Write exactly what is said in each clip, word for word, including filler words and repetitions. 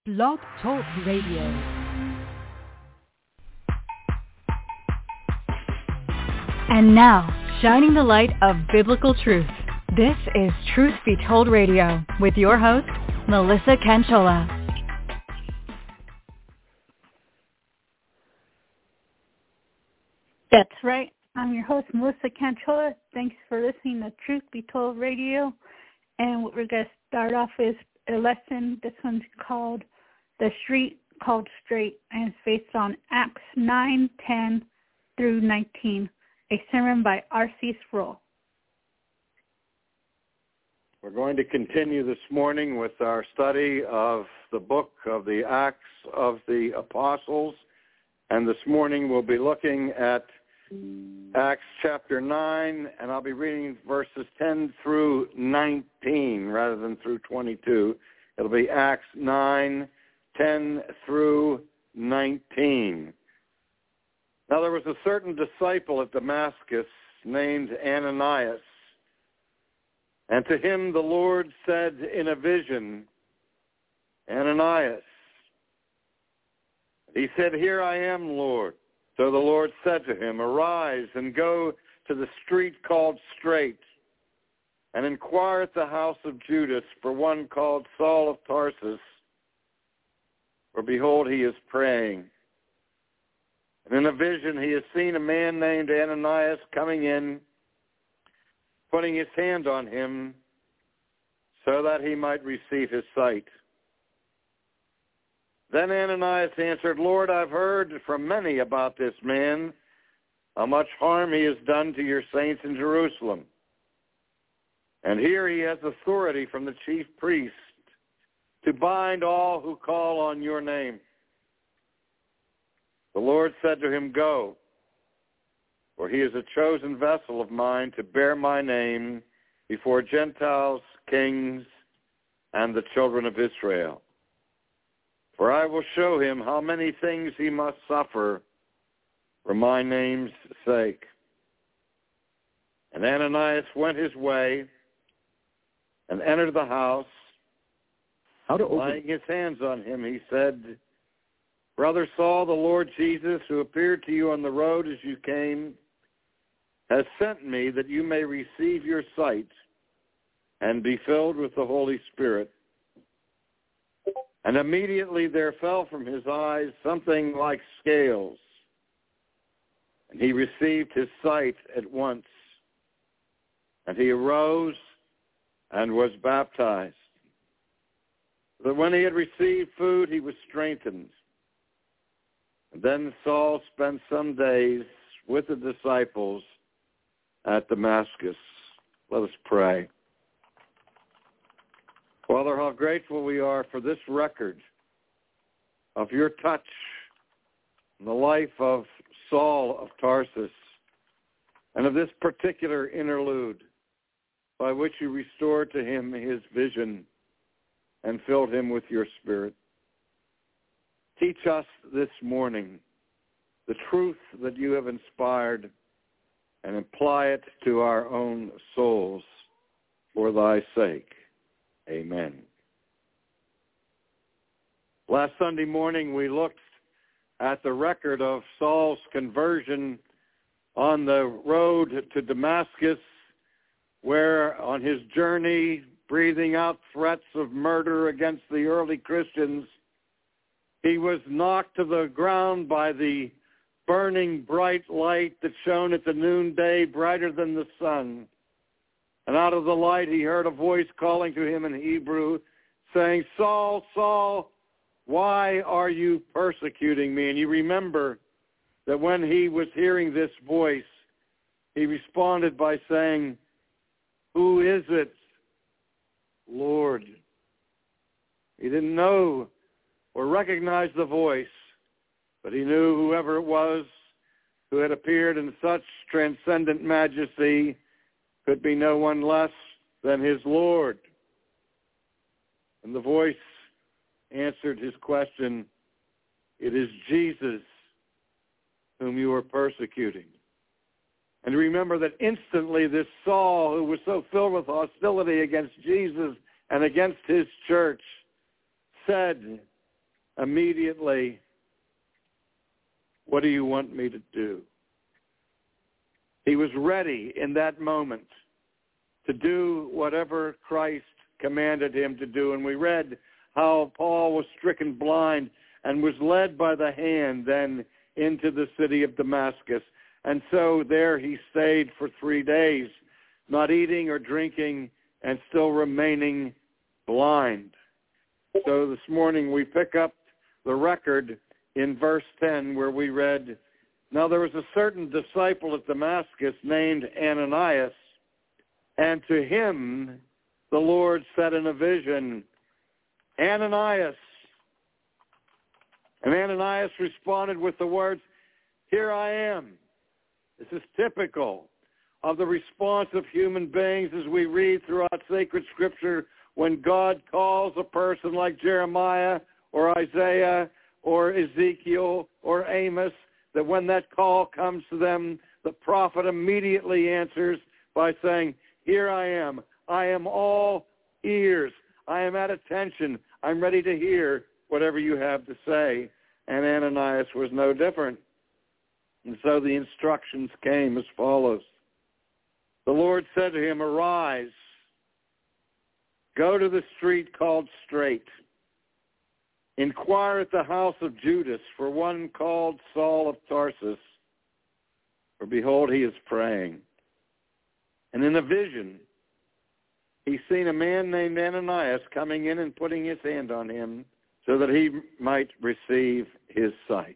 Blog Talk Radio. And now, shining the light of biblical truth, this is Truth Be Told Radio with your host, Melissa Canchola. That's right. I'm your host, Melissa Canchola. Thanks for listening to Truth Be Told Radio. And what we're going to start off is a lesson. This one's called The Street Called Straight, and it's based on Acts nine, ten through nineteen, a sermon by R C Sproul. We're going to continue this morning with our study of the book of the Acts of the Apostles. And this morning we'll be looking at Acts chapter nine, and I'll be reading verses ten through nineteen rather than through twenty-two. It'll be Acts nine, ten through nineteen. Now there was a certain disciple at Damascus named Ananias, and to him the Lord said in a vision, Ananias. He said, Here I am, Lord. So the Lord said to him, Arise and go to the street called Straight, and inquire at the house of Judas for one called Saul of Tarsus, for behold, he is praying. And in a vision he has seen a man named Ananias coming in, putting his hand on him, so that he might receive his sight. Then Ananias answered, Lord, I've heard from many about this man, how much harm he has done to your saints in Jerusalem. And here he has authority from the chief priest to bind all who call on your name. The Lord said to him, Go, for he is a chosen vessel of mine to bear my name before Gentiles, kings, and the children of Israel. For I will show him how many things he must suffer for my name's sake. And Ananias went his way and entered the house. How to open? Laying his hands on him, he said, Brother Saul, the Lord Jesus, who appeared to you on the road as you came, has sent me that you may receive your sight and be filled with the Holy Spirit. And immediately there fell from his eyes something like scales, and he received his sight at once. And he arose and was baptized. But when he had received food, he was strengthened. And then Saul spent some days with the disciples at Damascus. Let us pray. Father, how grateful we are for this record of your touch in the life of Saul of Tarsus and of this particular interlude by which you restored to him his vision and filled him with your Spirit. Teach us this morning the truth that you have inspired and apply it to our own souls for thy sake. Amen. Last Sunday morning, we looked at the record of Saul's conversion on the road to Damascus, where on his journey, breathing out threats of murder against the early Christians, he was knocked to the ground by the burning bright light that shone at the noonday, brighter than the sun. And out of the light he heard a voice calling to him in Hebrew, saying, Saul, Saul, why are you persecuting me? And you remember that when he was hearing this voice, he responded by saying, Who is it, Lord? He didn't know or recognize the voice, but he knew whoever it was who had appeared in such transcendent majesty could be no one less than his Lord. And the voice answered his question, It is Jesus whom you are persecuting. And remember that instantly this Saul, who was so filled with hostility against Jesus and against his church, said, immediately, what do you want me to do? He was ready in that moment to do whatever Christ commanded him to do. And we read how Paul was stricken blind and was led by the hand then into the city of Damascus. And so there he stayed for three days, not eating or drinking and still remaining blind. So this morning we pick up the record in verse ten where we read, "Now there was a certain disciple at Damascus named Ananias, and to him the Lord said in a vision, 'Ananias.' And Ananias responded with the words, 'Here I am.'" This is typical of the response of human beings as we read throughout sacred scripture when God calls a person like Jeremiah or Isaiah or Ezekiel or Amos, that when that call comes to them, the prophet immediately answers by saying, "Here I am. I am all ears. I am at attention. I'm ready to hear whatever you have to say." And Ananias was no different. And so the instructions came as follows. The Lord said to him, "Arise, go to the street called Straight. Inquire at the house of Judas for one called Saul of Tarsus. For behold, he is praying. And in a vision, he's seen a man named Ananias coming in and putting his hand on him so that he might receive his sight."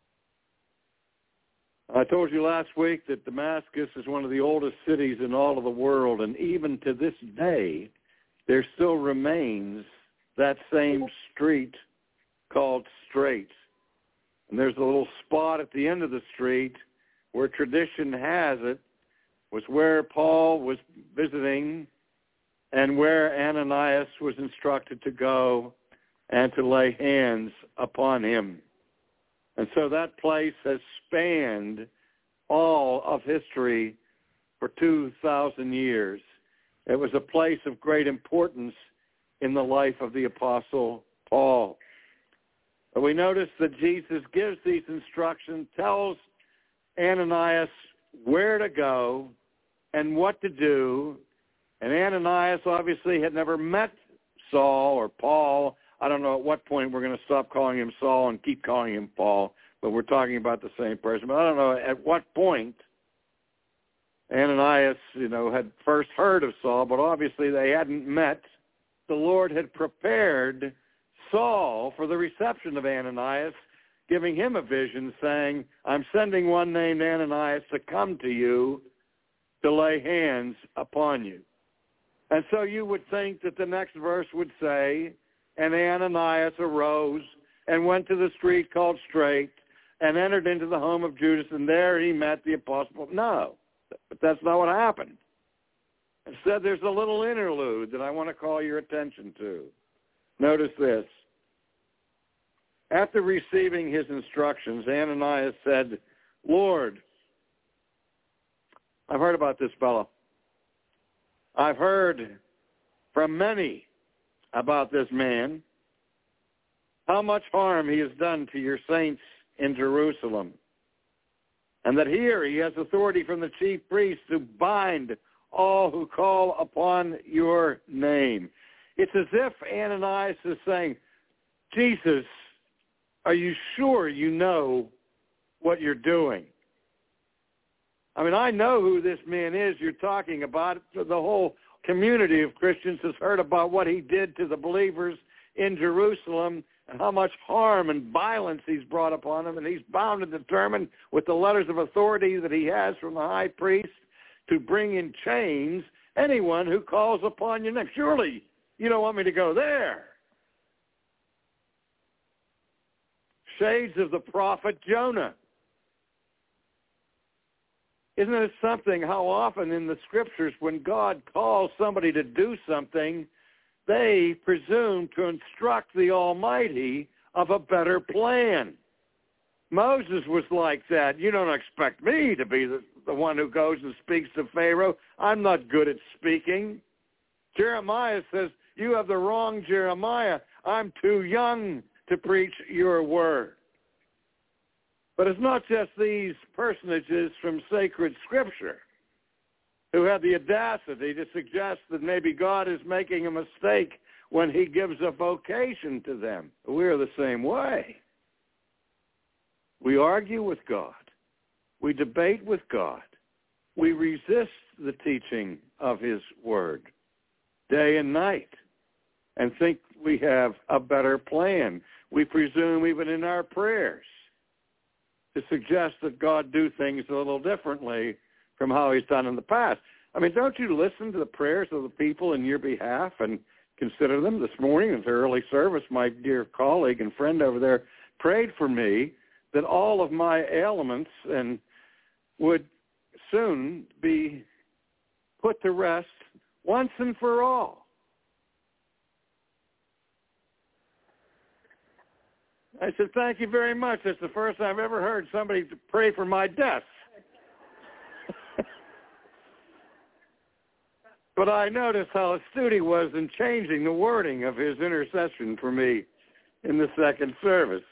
I told you last week that Damascus is one of the oldest cities in all of the world, and even to this day, there still remains that same street called Straight. And there's a little spot at the end of the street where tradition has it was where Paul was visiting and where Ananias was instructed to go and to lay hands upon him. And so that place has spanned all of history for two thousand years. It was a place of great importance in the life of the Apostle Paul. But we notice that Jesus gives these instructions, tells Ananias where to go and what to do. And Ananias obviously had never met Saul or Paul. I don't know at what point we're going to stop calling him Saul and keep calling him Paul, but we're talking about the same person. But I don't know at what point Ananias, you know, had first heard of Saul, but obviously they hadn't met. The Lord had prepared Saul for the reception of Ananias, giving him a vision saying, "I'm sending one named Ananias to come to you to lay hands upon you." And so you would think that the next verse would say, "And Ananias arose and went to the street called Straight and entered into the home of Judas, and there he met the apostle." No, but that's not what happened. Instead, there's a little interlude that I want to call your attention to. Notice this. After receiving his instructions, Ananias said, "Lord, I've heard about this fellow. I've heard from many about this man, how much harm he has done to your saints in Jerusalem, and that here he has authority from the chief priests to bind all who call upon your name." It's as if Ananias is saying, "Jesus, are you sure you know what you're doing? I mean, I know who this man is you're talking about. The whole community of Christians has heard about what he did to the believers in Jerusalem and how much harm and violence he's brought upon them, and he's bound and determined with the letters of authority that he has from the high priest to bring in chains anyone who calls upon your name. Surely you don't want me to go there." Shades of the prophet Jonah. Isn't it something how often in the scriptures when God calls somebody to do something, they presume to instruct the Almighty of a better plan? Moses was like that. "You don't expect me to be the, the one who goes and speaks to Pharaoh. I'm not good at speaking." Jeremiah says, "You have the wrong Jeremiah. I'm too young to preach your word. But it's not just these personages from sacred Scripture who have the audacity to suggest that maybe God is making a mistake when he gives a vocation to them. We're the same way. We argue with God. We debate with God. We resist the teaching of his word day and night and think we have a better plan. We presume even in our prayers to suggest that God do things a little differently from how he's done in the past. I mean, don't you listen to the prayers of the people in your behalf and consider them? This morning at the early service, my dear colleague and friend over there prayed for me that all of my ailments and would soon be put to rest once and for all. I said, thank you very much. It's the first I've ever heard somebody pray for my death. But I noticed how astute he was in changing the wording of his intercession for me in the second service.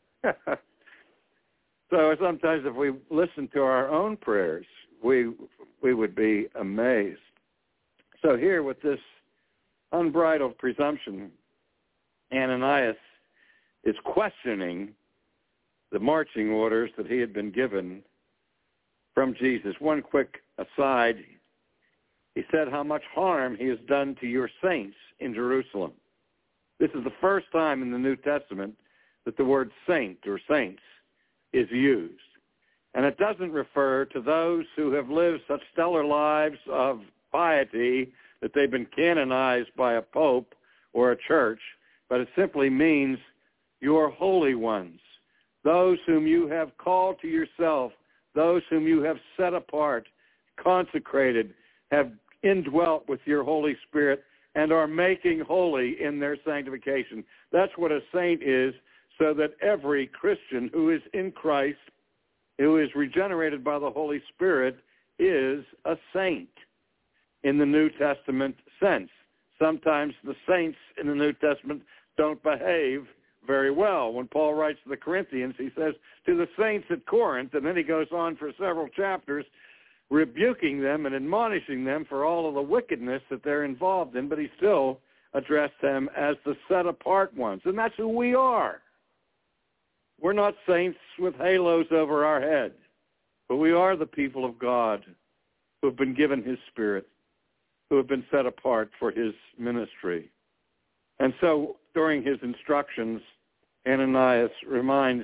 So sometimes if we listen to our own prayers, we we would be amazed. So here with this unbridled presumption, Ananias is questioning the marching orders that he had been given from Jesus. One quick aside, he said how much harm he has done to your saints in Jerusalem. This is the first time in the New Testament that the word saint or saints is used. And it doesn't refer to those who have lived such stellar lives of piety that they've been canonized by a pope or a church, but it simply means your holy ones, those whom you have called to yourself, those whom you have set apart, consecrated, have indwelt with your Holy Spirit, and are making holy in their sanctification. That's what a saint is, so that every Christian who is in Christ, who is regenerated by the Holy Spirit, is a saint in the New Testament sense. Sometimes the saints in the New Testament don't behave very well. When Paul writes to the Corinthians, he says, to the saints at Corinth, and then he goes on for several chapters rebuking them and admonishing them for all of the wickedness that they're involved in, but he still addressed them as the set-apart ones. And that's who we are. We're not saints with halos over our head, but we are the people of God who have been given his Spirit, who have been set apart for his ministry. And so during his instructions, Ananias reminds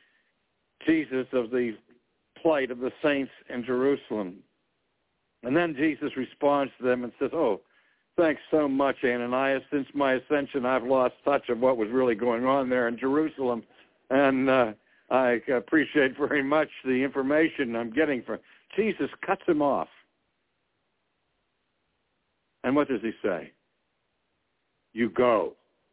Jesus of the plight of the saints in Jerusalem. And then Jesus responds to them and says, oh, thanks so much, Ananias. Since my ascension, I've lost touch of what was really going on there in Jerusalem. And uh, I appreciate very much the information I'm getting from Jesus. Cuts him off. And what does he say? You go.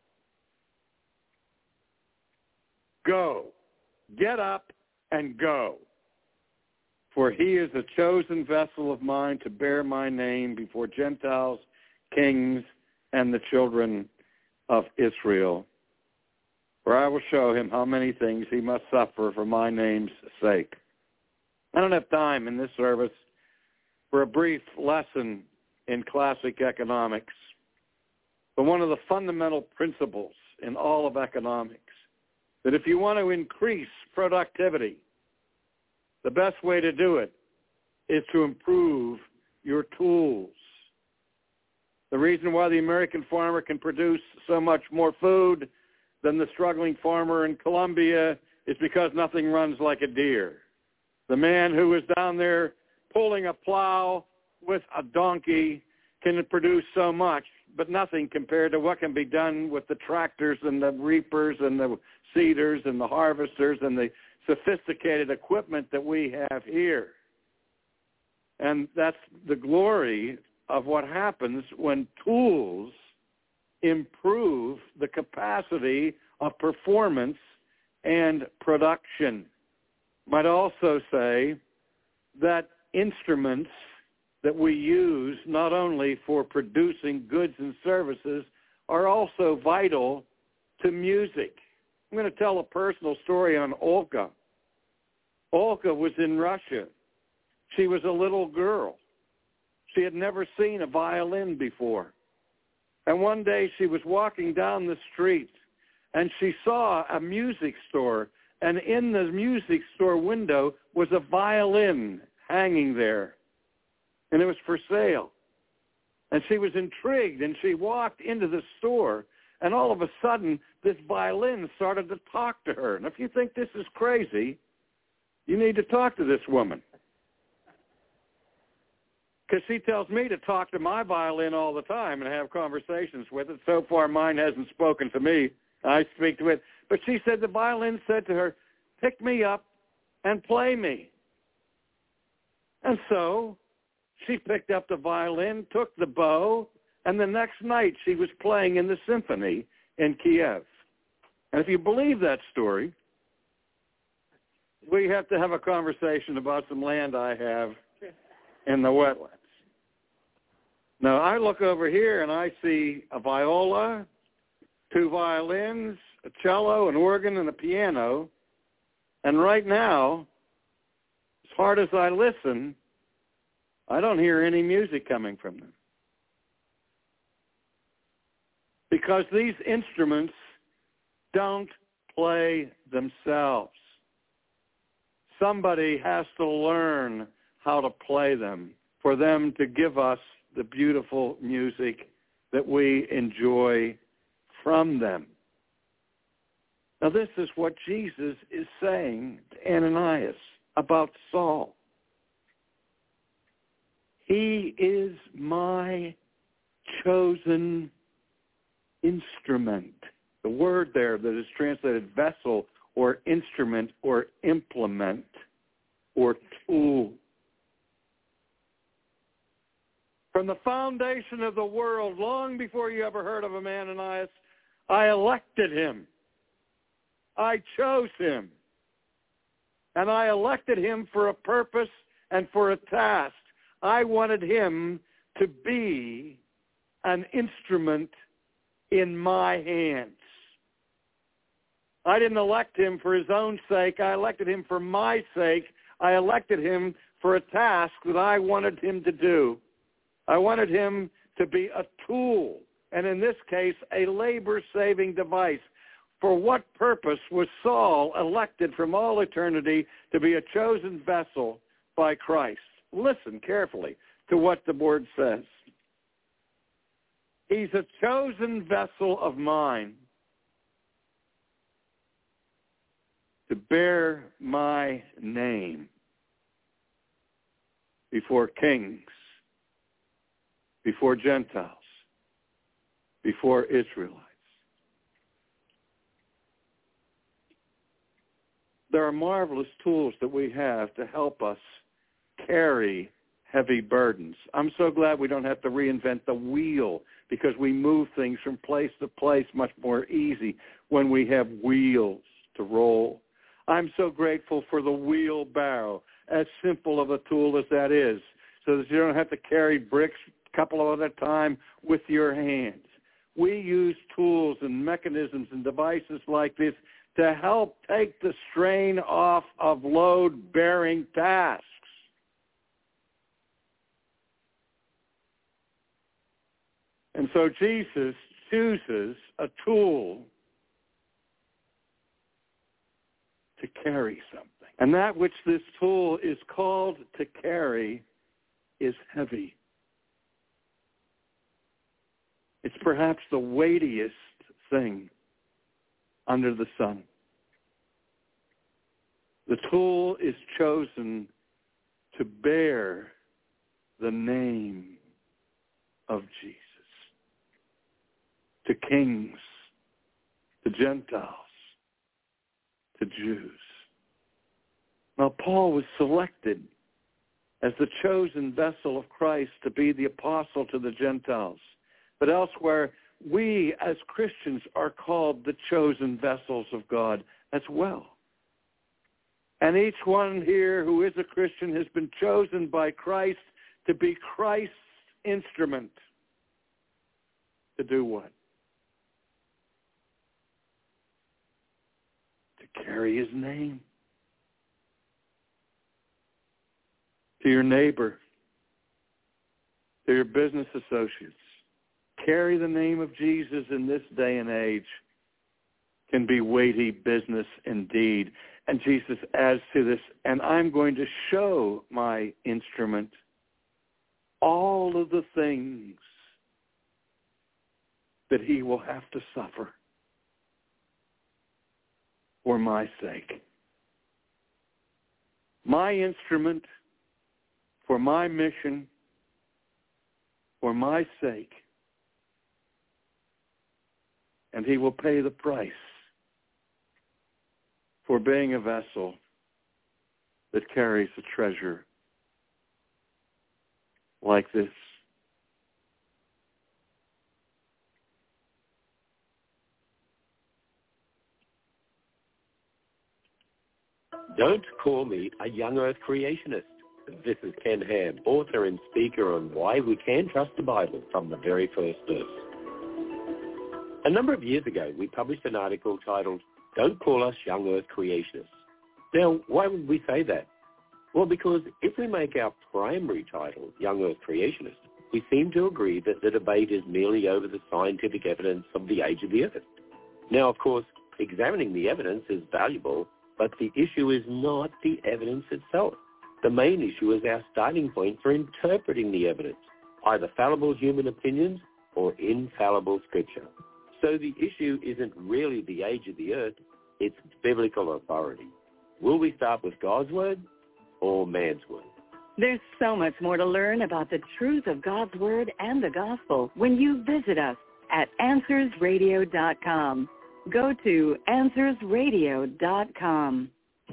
Go. Get up and go. For he is a chosen vessel of mine to bear my name before Gentiles, kings, and the children of Israel. For I will show him how many things he must suffer for my name's sake. I don't have time in this service for a brief lesson in classic economics, but one of the fundamental principles in all of economics, that if you want to increase productivity, the best way to do it is to improve your tools. The reason why the American farmer can produce so much more food than the struggling farmer in Colombia is because nothing runs like a deer. The man who is down there pulling a plow with a donkey can produce so much, but nothing compared to what can be done with the tractors and the reapers and the seeders and the harvesters and the sophisticated equipment that we have here. And that's the glory of what happens when tools improve the capacity of performance and production. Might also say that instruments that we use not only for producing goods and services are also vital to music. I'm going to tell a personal story on Olga. Olga was in Russia. She was a little girl. She had never seen a violin before. And one day she was walking down the street, and she saw a music store, and in the music store window was a violin hanging there, and it was for sale. And she was intrigued, and she walked into the store, and all of a sudden, this violin started to talk to her. And if you think this is crazy, you need to talk to this woman. Because she tells me to talk to my violin all the time and have conversations with it. So far, mine hasn't spoken to me. I speak to it. But she said the violin said to her, pick me up and play me. And so she picked up the violin, took the bow, and the next night she was playing in the symphony in Kiev. And if you believe that story, we have to have a conversation about some land I have in the wetlands. Now, I look over here and I see a viola, two violins, a cello, an organ, and a piano. And right now, as hard as I listen, I don't hear any music coming from them. Because these instruments don't play themselves. Somebody has to learn how to play them for them to give us the beautiful music that we enjoy from them. Now, this is what Jesus is saying to Ananias about Saul. He is my chosen instrument. The word there that is translated vessel or instrument or implement or tool. From the foundation of the world, long before you ever heard of him, Ananias, I elected him. I chose him. And I elected him for a purpose and for a task. I wanted him to be an instrument in my hands. I didn't elect him for his own sake. I elected him for my sake. I elected him for a task that I wanted him to do. I wanted him to be a tool, and in this case, a labor-saving device. For what purpose was Saul elected from all eternity to be a chosen vessel by Christ? Listen carefully to what the word says. He's a chosen vessel of mine to bear my name before kings, before Gentiles, before Israelites. There are marvelous tools that we have to help us carry heavy burdens. I'm so glad we don't have to reinvent the wheel because we move things from place to place much more easy when we have wheels to roll. I'm so grateful for the wheelbarrow, as simple of a tool as that is, so that you don't have to carry bricks a couple of at a time with your hands. We use tools and mechanisms and devices like this to help take the strain off of load-bearing tasks. And so Jesus chooses a tool to carry something. And that which this tool is called to carry is heavy. It's perhaps the weightiest thing under the sun. The tool is chosen to bear the name of Jesus. To kings, to Gentiles, to Jews. Now, Paul was selected as the chosen vessel of Christ to be the apostle to the Gentiles. But elsewhere, we as Christians are called the chosen vessels of God as well. And each one here who is a Christian has been chosen by Christ to be Christ's instrument. To do what? carry his name. To your neighbor, to your business associates, carry the name of Jesus in this day and age can be weighty business indeed. And Jesus adds to this, and I'm going to show my instrument all of the things that he will have to suffer for my sake. My instrument for my mission, for my sake. And he will pay the price for being a vessel that carries a treasure like this. Don't call me a young earth creationist. This is Ken Ham, author and speaker on why we can trust the Bible from the very first verse. A number of years ago, we published an article titled, Don't Call Us Young Earth Creationists. Now, why would we say that? Well, because if we make our primary title Young Earth Creationist, we seem to agree that the debate is merely over the scientific evidence of the age of the earth. Now, of course, examining the evidence is valuable, but the issue is not the evidence itself. The main issue is our starting point for interpreting the evidence, either fallible human opinions or infallible scripture. So the issue isn't really the age of the earth, it's biblical authority. Will we start with God's word or man's word? There's so much more to learn about the truth of God's word and the gospel when you visit us at answers radio dot com. Go to answers radio dot com.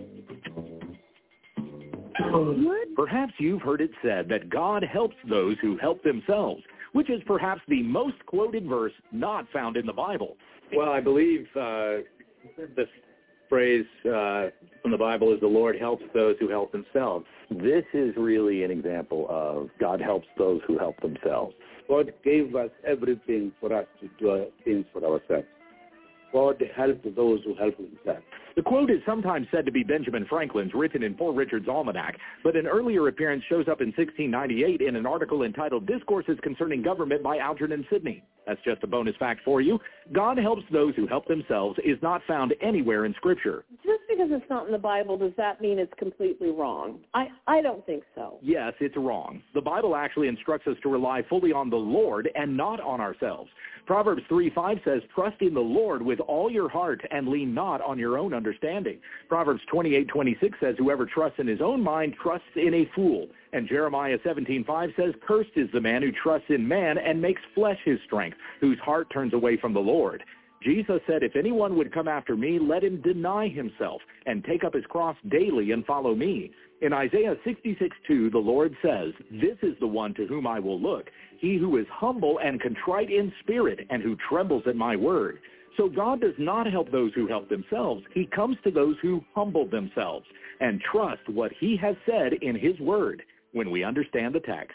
Perhaps you've heard it said that God helps those who help themselves, which is perhaps the most quoted verse not found in the Bible. Well, I believe uh, this phrase uh, from the Bible is the Lord helps those who help themselves. This is really an example of God helps those who help themselves. God gave us everything for us to do things for ourselves. God helps those who help themselves. The quote is sometimes said to be Benjamin Franklin's, written in Poor Richard's Almanac, but an earlier appearance shows up in sixteen ninety-eight in an article entitled Discourses Concerning Government by Algernon Sidney. That's just a bonus fact for you. God helps those who help themselves is not found anywhere in Scripture. Just because it's not in the Bible, does that mean it's completely wrong? I, I don't think so. Yes, it's wrong. The Bible actually instructs us to rely fully on the Lord and not on ourselves. Proverbs three five says, trust in the Lord with all your heart and lean not on your own understanding. Proverbs twenty-eight twenty-six says, whoever trusts in his own mind trusts in a fool. And Jeremiah seventeen five says, cursed is the man who trusts in man and makes flesh his strength, whose heart turns away from the Lord. Jesus said, if anyone would come after me, let him deny himself and take up his cross daily and follow me. In Isaiah sixty-six two, the Lord says, this is the one to whom I will look, he who is humble and contrite in spirit and who trembles at my word. So God does not help those who help themselves. He comes to those who humble themselves and trust what he has said in his word when we understand the text.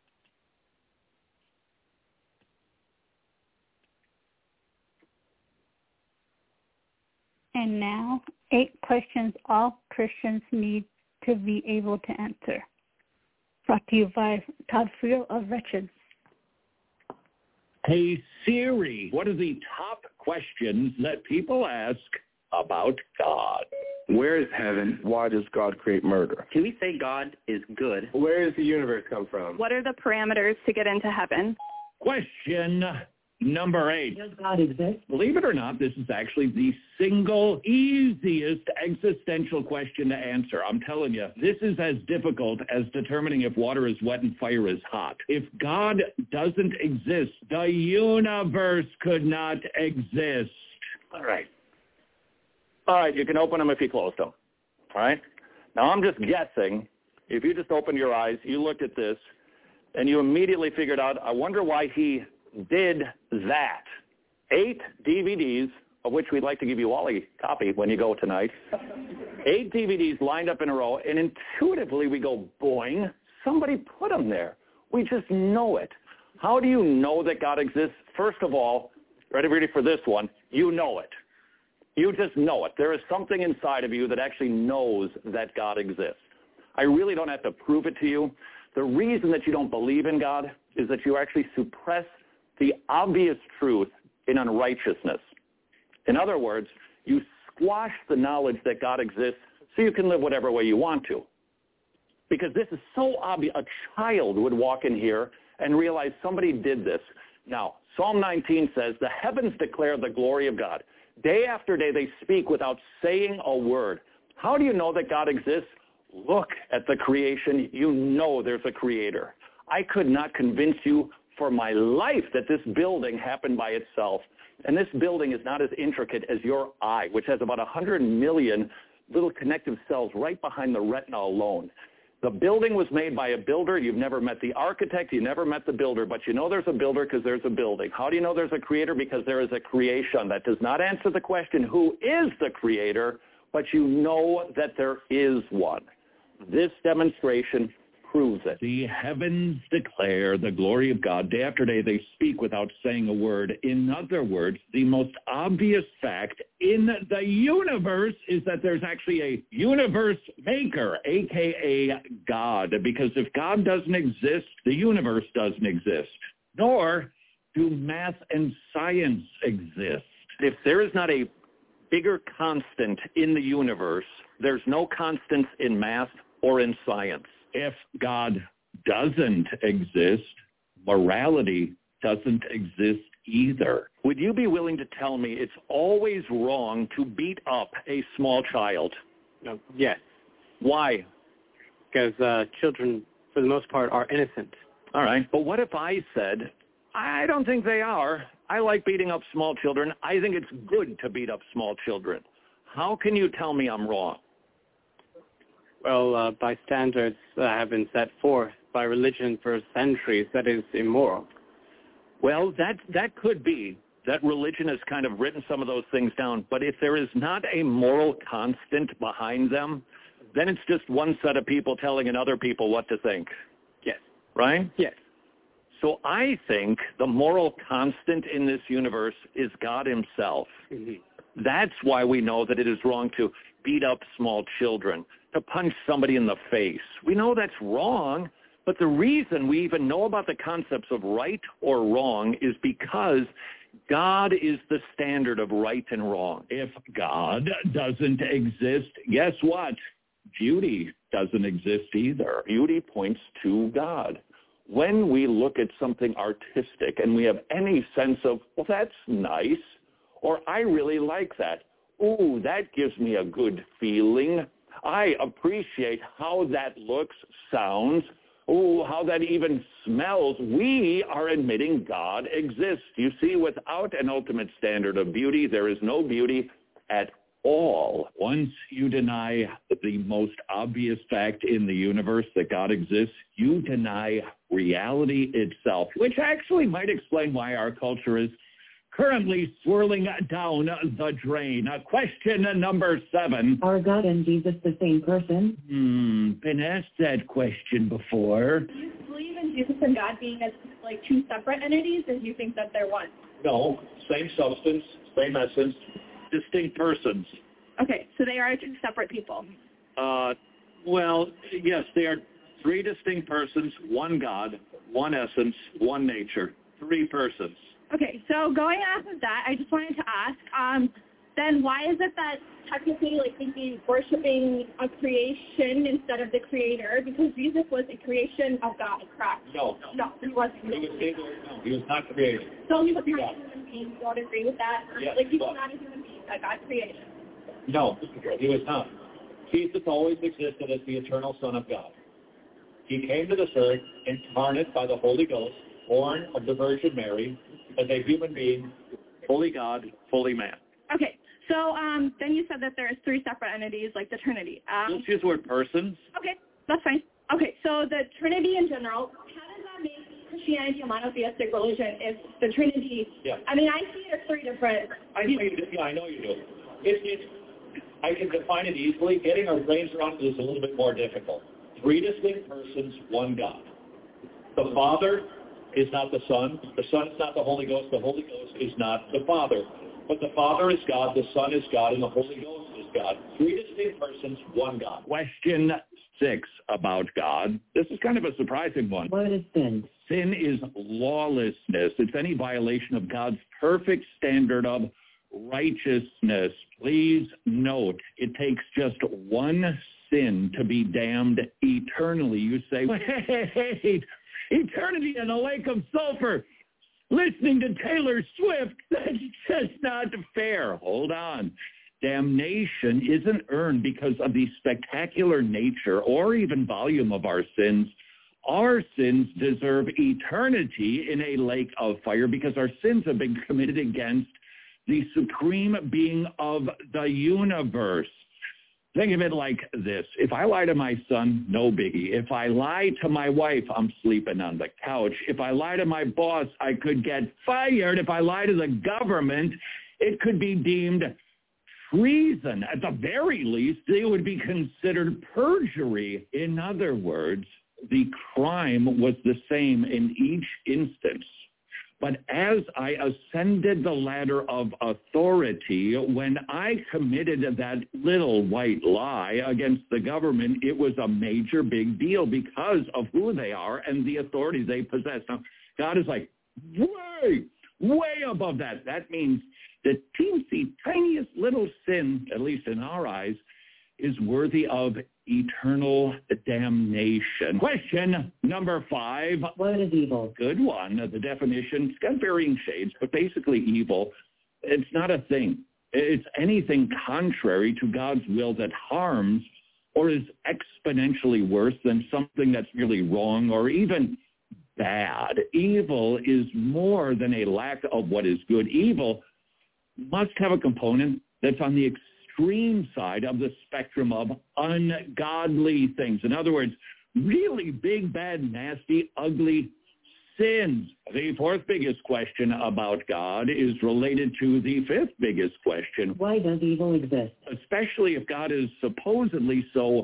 And now, eight questions all Christians need to be able to answer. Brought to you by Todd Friel of Wretched. Hey, Siri, what are the top questions that people ask about God? Where is heaven? Why does God create murder? Can we say God is good? Where does the universe come from? What are the parameters to get into heaven? Question number eight. Does God exist? Believe it or not, this is actually the single easiest existential question to answer. I'm telling you, this is as difficult as determining if water is wet and fire is hot. If God doesn't exist, the universe could not exist. All right. All right, you can open them if you close them. All right? Now, I'm just guessing, if you just opened your eyes, you looked at this, and you immediately figured out, I wonder why he did that. Eight D V Ds, of which we'd like to give you all a copy when you go tonight. Eight D V Ds lined up in a row, and intuitively we go, boing, somebody put them there. We just know it. How do you know that God exists? First of all, ready, ready for this one, you know it. You just know it. There is something inside of you that actually knows that God exists. I really don't have to prove it to you. The reason that you don't believe in God is that you actually suppress the obvious truth in unrighteousness. In other words, you squash the knowledge that God exists so you can live whatever way you want to. Because this is so obvious. A child would walk in here and realize somebody did this. Now, Psalm nineteen says, the heavens declare the glory of God. Day after day they speak without saying a word. How do you know that God exists? Look at the creation. You know there's a creator. I could not convince you for my life that this building happened by itself. And this building is not as intricate as your eye, which has about one hundred million little connective cells right behind the retina alone. The building was made by a builder. You've never met the architect. You never met the builder. But you know there's a builder because there's a building. How do you know there's a creator? Because there is a creation. That does not answer the question, who is the creator? But you know that there is one. This demonstration proves it. The heavens declare the glory of God. Day after day they speak without saying a word. In other words, the most obvious fact in the universe is that there's actually a universe maker, a k a. God. Because if God doesn't exist, the universe doesn't exist. Nor do math and science exist. If there is not a bigger constant in the universe, there's no constants in math or in science. If God doesn't exist, morality doesn't exist either. Would you be willing to tell me it's always wrong to beat up a small child? No, yes. Why? Because uh, children, for the most part, are innocent. All right. But what if I said, I don't think they are. I like beating up small children. I think it's good to beat up small children. How can you tell me I'm wrong? Well, uh, by standards that have been set forth by religion for centuries, that is immoral. Well, that that could be. That religion has kind of written some of those things down. But if there is not a moral constant behind them, then it's just one set of people telling another people what to think. Yes. Right? Yes. So I think the moral constant in this universe is God himself. Mm-hmm. That's why we know that it is wrong to beat up small children, to punch somebody in the face. We know that's wrong, but the reason we even know about the concepts of right or wrong is because God is the standard of right and wrong. If God doesn't exist, guess what? Beauty doesn't exist either. Beauty points to God. When we look at something artistic and we have any sense of, well, that's nice, or I really like that, ooh, that gives me a good feeling. I appreciate how that looks, sounds, ooh, how that even smells. We are admitting God exists. You see, without an ultimate standard of beauty, there is no beauty at all. Once you deny the most obvious fact in the universe that God exists, you deny reality itself, which actually might explain why our culture is currently swirling down the drain. Uh, question number seven. Are God and Jesus the same person? Hmm, been asked that question before. Do you believe in Jesus and God being as like two separate entities, or do you think that they're one? No, same substance, same essence, distinct persons. Okay, so they are two separate people. Uh, well, yes, they are three distinct persons, one God, one essence, one nature, three persons. Okay, so going off of that, I just wanted to ask, um, then why is it that technically, like, we'd be worshiping a creation instead of the creator? Because Jesus was a creation of God, correct? No. No, he wasn't. He was, no, he was not created. So he was not a human being. You don't agree with that? Yes, like, he was not a human being that God created. No, he was not. Jesus always existed as the eternal Son of God. He came to this earth incarnate by the Holy Ghost, born of the Virgin Mary, as a human being, fully God, fully man. Okay, so um, then you said that there's three separate entities, like the Trinity. Um, Let's use the word persons. Okay, that's fine. Okay, so the Trinity in general, how does that make Christianity a monotheistic religion if the Trinity, yeah. I mean, I see it as three different... I know you do. Yeah, I know you do. It, it, I can define it easily. Getting our brains around it is a little bit more difficult. Three distinct persons, one God. The Father, is not the Son. The Son is not the Holy Ghost. The Holy Ghost is not the Father. But the Father is God, the Son is God, and the Holy Ghost is God. Three distinct persons, one God. Question six about God. This is kind of a surprising one. What is sin? Sin is lawlessness. It's any violation of God's perfect standard of righteousness. Please note, it takes just one sin to be damned eternally. You say, wait, eternity in a lake of sulfur, listening to Taylor Swift, that's just not fair. Hold on. Damnation isn't earned because of the spectacular nature or even volume of our sins. Our sins deserve eternity in a lake of fire because our sins have been committed against the supreme being of the universe. Think of it like this. If I lie to my son, no biggie. If I lie to my wife, I'm sleeping on the couch. If I lie to my boss, I could get fired. If I lie to the government, it could be deemed treason. At the very least, it would be considered perjury. In other words, the crime was the same in each instance. But as I ascended the ladder of authority, when I committed that little white lie against the government, it was a major big deal because of who they are and the authority they possess. Now, God is like, way, way above that. That means the teensy, tiniest little sin, at least in our eyes, is worthy of eternal damnation. Question number five. What is evil? Good one. The definition, it's got varying shades, but basically evil, it's not a thing. It's anything contrary to God's will that harms or is exponentially worse than something that's really wrong or even bad. Evil is more than a lack of what is good. Evil must have a component that's on the extreme side of the spectrum of ungodly things. In other words, really big, bad, nasty, ugly sins. The fourth biggest question about God is related to the fifth biggest question. Why does evil exist? Especially if God is supposedly so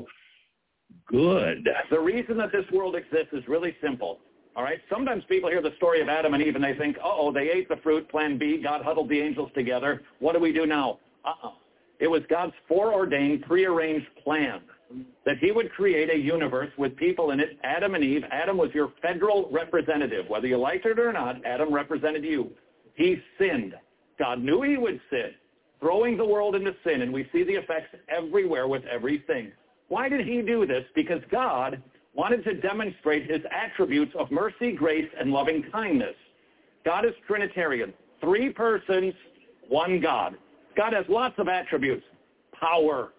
good. The reason that this world exists is really simple. All right. Sometimes people hear the story of Adam and Eve and they think, uh-oh, they ate the fruit, plan B, God huddled the angels together. What do we do now? Uh-oh. It was God's foreordained, prearranged plan that he would create a universe with people in it, Adam and Eve. Adam was your federal representative. Whether you liked it or not, Adam represented you. He sinned. God knew he would sin, throwing the world into sin, and we see the effects everywhere with everything. Why did he do this? Because God wanted to demonstrate his attributes of mercy, grace, and loving kindness. God is Trinitarian, three persons, one God. God has lots of attributes, power,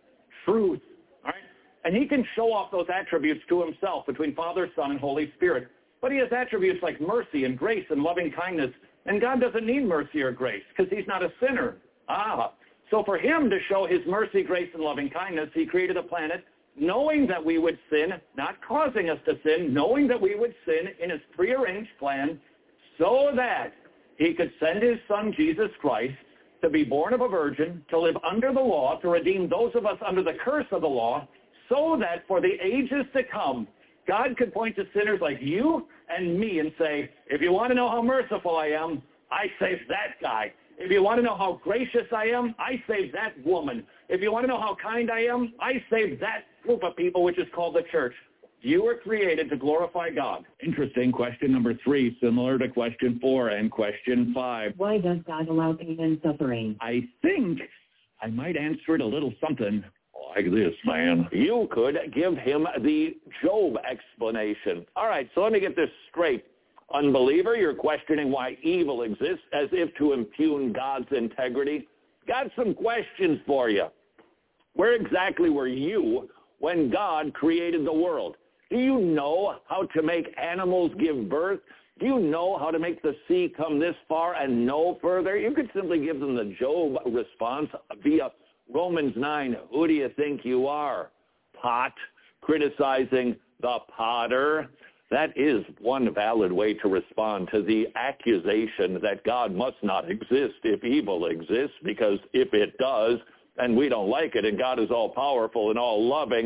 truth, all right? And he can show off those attributes to himself between Father, Son, and Holy Spirit. But he has attributes like mercy and grace and loving kindness, and God doesn't need mercy or grace because he's not a sinner. Ah, so for him to show his mercy, grace, and loving kindness, he created a planet knowing that we would sin, not causing us to sin, knowing that we would sin in his prearranged plan so that he could send his son, Jesus Christ, to be born of a virgin, to live under the law, to redeem those of us under the curse of the law, so that for the ages to come, God could point to sinners like you and me and say, if you want to know how merciful I am, I saved that guy. If you want to know how gracious I am, I saved that woman. If you want to know how kind I am, I saved that group of people, which is called the church. You were created to glorify God. Interesting. Question number three, similar to question four and question five. Why does God allow pain and suffering? I think I might answer it a little something like this, man. You could give him the Job explanation. All right, so let me get this straight. Unbeliever, you're questioning why evil exists as if to impugn God's integrity. Got some questions for you. Where exactly were you when God created the world? Do you know how to make animals give birth? Do you know how to make the sea come this far and no further? You could simply give them the Job response via Romans nine. Who do you think you are? Pot, criticizing the potter. That is one valid way to respond to the accusation that God must not exist if evil exists, because if it does, and we don't like it, and God is all-powerful and all-loving,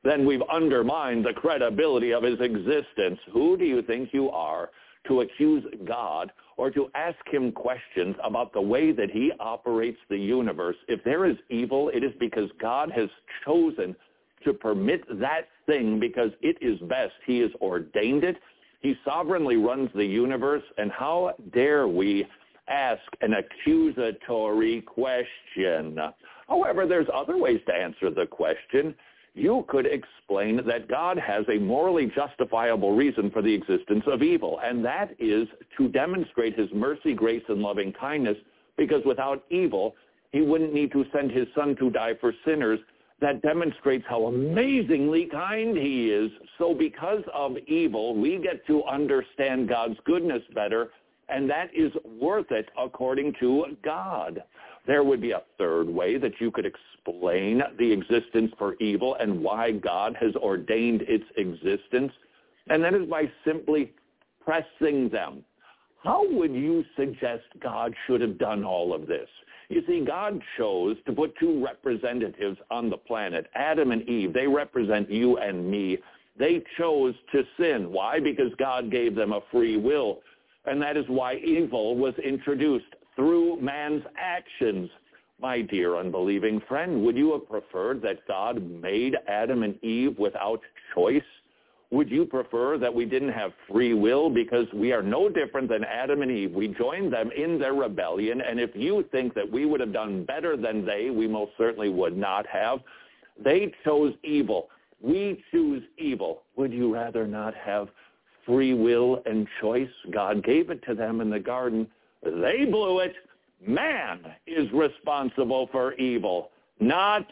then we've undermined the credibility of his existence. Who do you think you are to accuse God or to ask him questions about the way that he operates the universe? If there is evil, it is because God has chosen to permit that thing because it is best. He has ordained it. He sovereignly runs the universe. And how dare we ask an accusatory question? However, there's other ways to answer the question. You could explain that God has a morally justifiable reason for the existence of evil, and that is to demonstrate his mercy, grace, and loving kindness, because without evil, he wouldn't need to send his son to die for sinners. That demonstrates how amazingly kind he is. So because of evil, we get to understand God's goodness better, and that is worth it according to God. There would be a third way that you could explain the existence for evil and why God has ordained its existence, and that is by simply pressing them. How would you suggest God should have done all of this? You see, God chose to put two representatives on the planet, Adam and Eve. They represent you and me. They chose to sin. Why? Because God gave them a free will. And that is why evil was introduced through man's actions. My dear unbelieving friend, would you have preferred that God made Adam and Eve without choice? Would you prefer that we didn't have free will? Because we are no different than Adam and Eve. We joined them in their rebellion, and if you think that we would have done better than they, we most certainly would not have. They chose evil. We choose evil. Would you rather not have free will and choice? God gave it to them in the garden. They blew it. Man is responsible for evil, not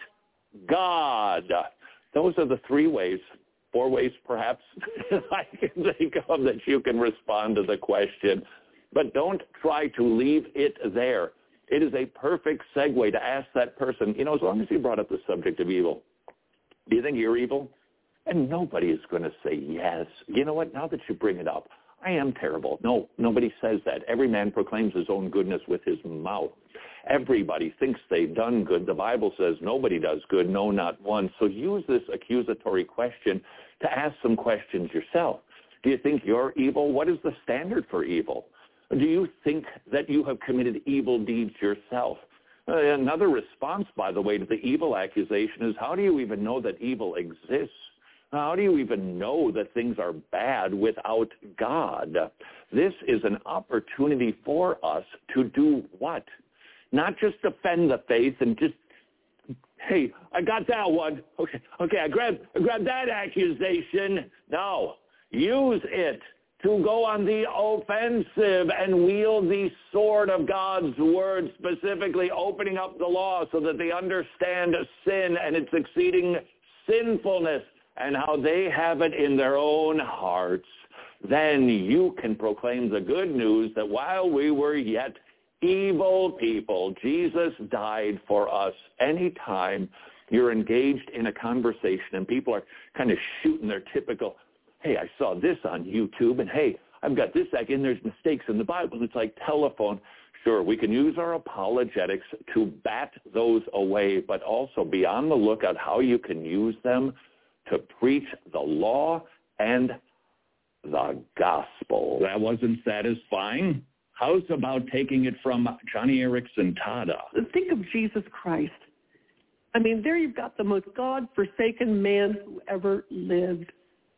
God. Those are the three ways, four ways perhaps, I can think of that you can respond to the question. But don't try to leave it there. It is a perfect segue to ask that person, you know, as long as you brought up the subject of evil, do you think you're evil? And nobody is going to say yes. You know what? Now that you bring it up, I am terrible. No, nobody says that. Every man proclaims his own goodness with his mouth. Everybody thinks they've done good. The Bible says nobody does good, no, not one. So use this accusatory question to ask some questions yourself. Do you think you're evil? What is the standard for evil? Do you think that you have committed evil deeds yourself? Uh, another response, by the way, to the evil accusation is, how do you even know that evil exists? How do you even know that things are bad without God? This is an opportunity for us to do what? Not just defend the faith and just, hey, I got that one. Okay, okay, I grabbed, I grabbed that accusation. No, use it to go on the offensive and wield the sword of God's word, specifically opening up the law so that they understand sin and its exceeding sinfulness, and how they have it in their own hearts. Then you can proclaim the good news that while we were yet evil people, Jesus died for us. Anytime you're engaged in a conversation and people are kind of shooting their typical, hey, I saw this on YouTube, and hey, I've got this, and there's mistakes in the Bible. It's like telephone. Sure, we can use our apologetics to bat those away, but also be on the lookout how you can use them to preach the law and the gospel. That wasn't satisfying. How's about taking it from Johnny Erickson Tada? Think of Jesus Christ. I mean, there you've got the most God-forsaken man who ever lived.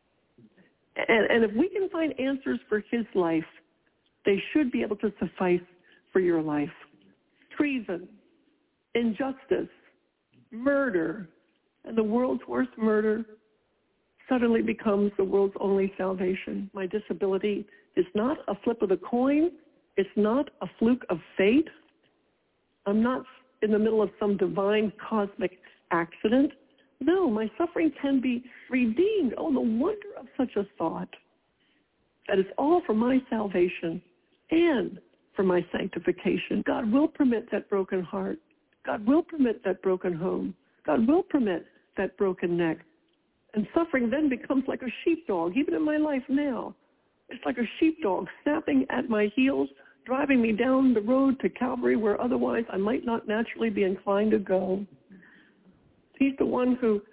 And, and if we can find answers for his life, they should be able to suffice for your life. Treason, injustice, murder, and the world's worst murder suddenly becomes the world's only salvation. My disability is not a flip of the coin. It's not a fluke of fate. I'm not in the middle of some divine cosmic accident. No, my suffering can be redeemed. Oh, the wonder of such a thought. That is all for my salvation and for my sanctification. God will permit that broken heart. God will permit that broken home. God will permit that broken neck. And suffering then becomes like a sheepdog, even in my life now. It's like a sheepdog snapping at my heels, driving me down the road to Calvary where otherwise I might not naturally be inclined to go. He's the one who, who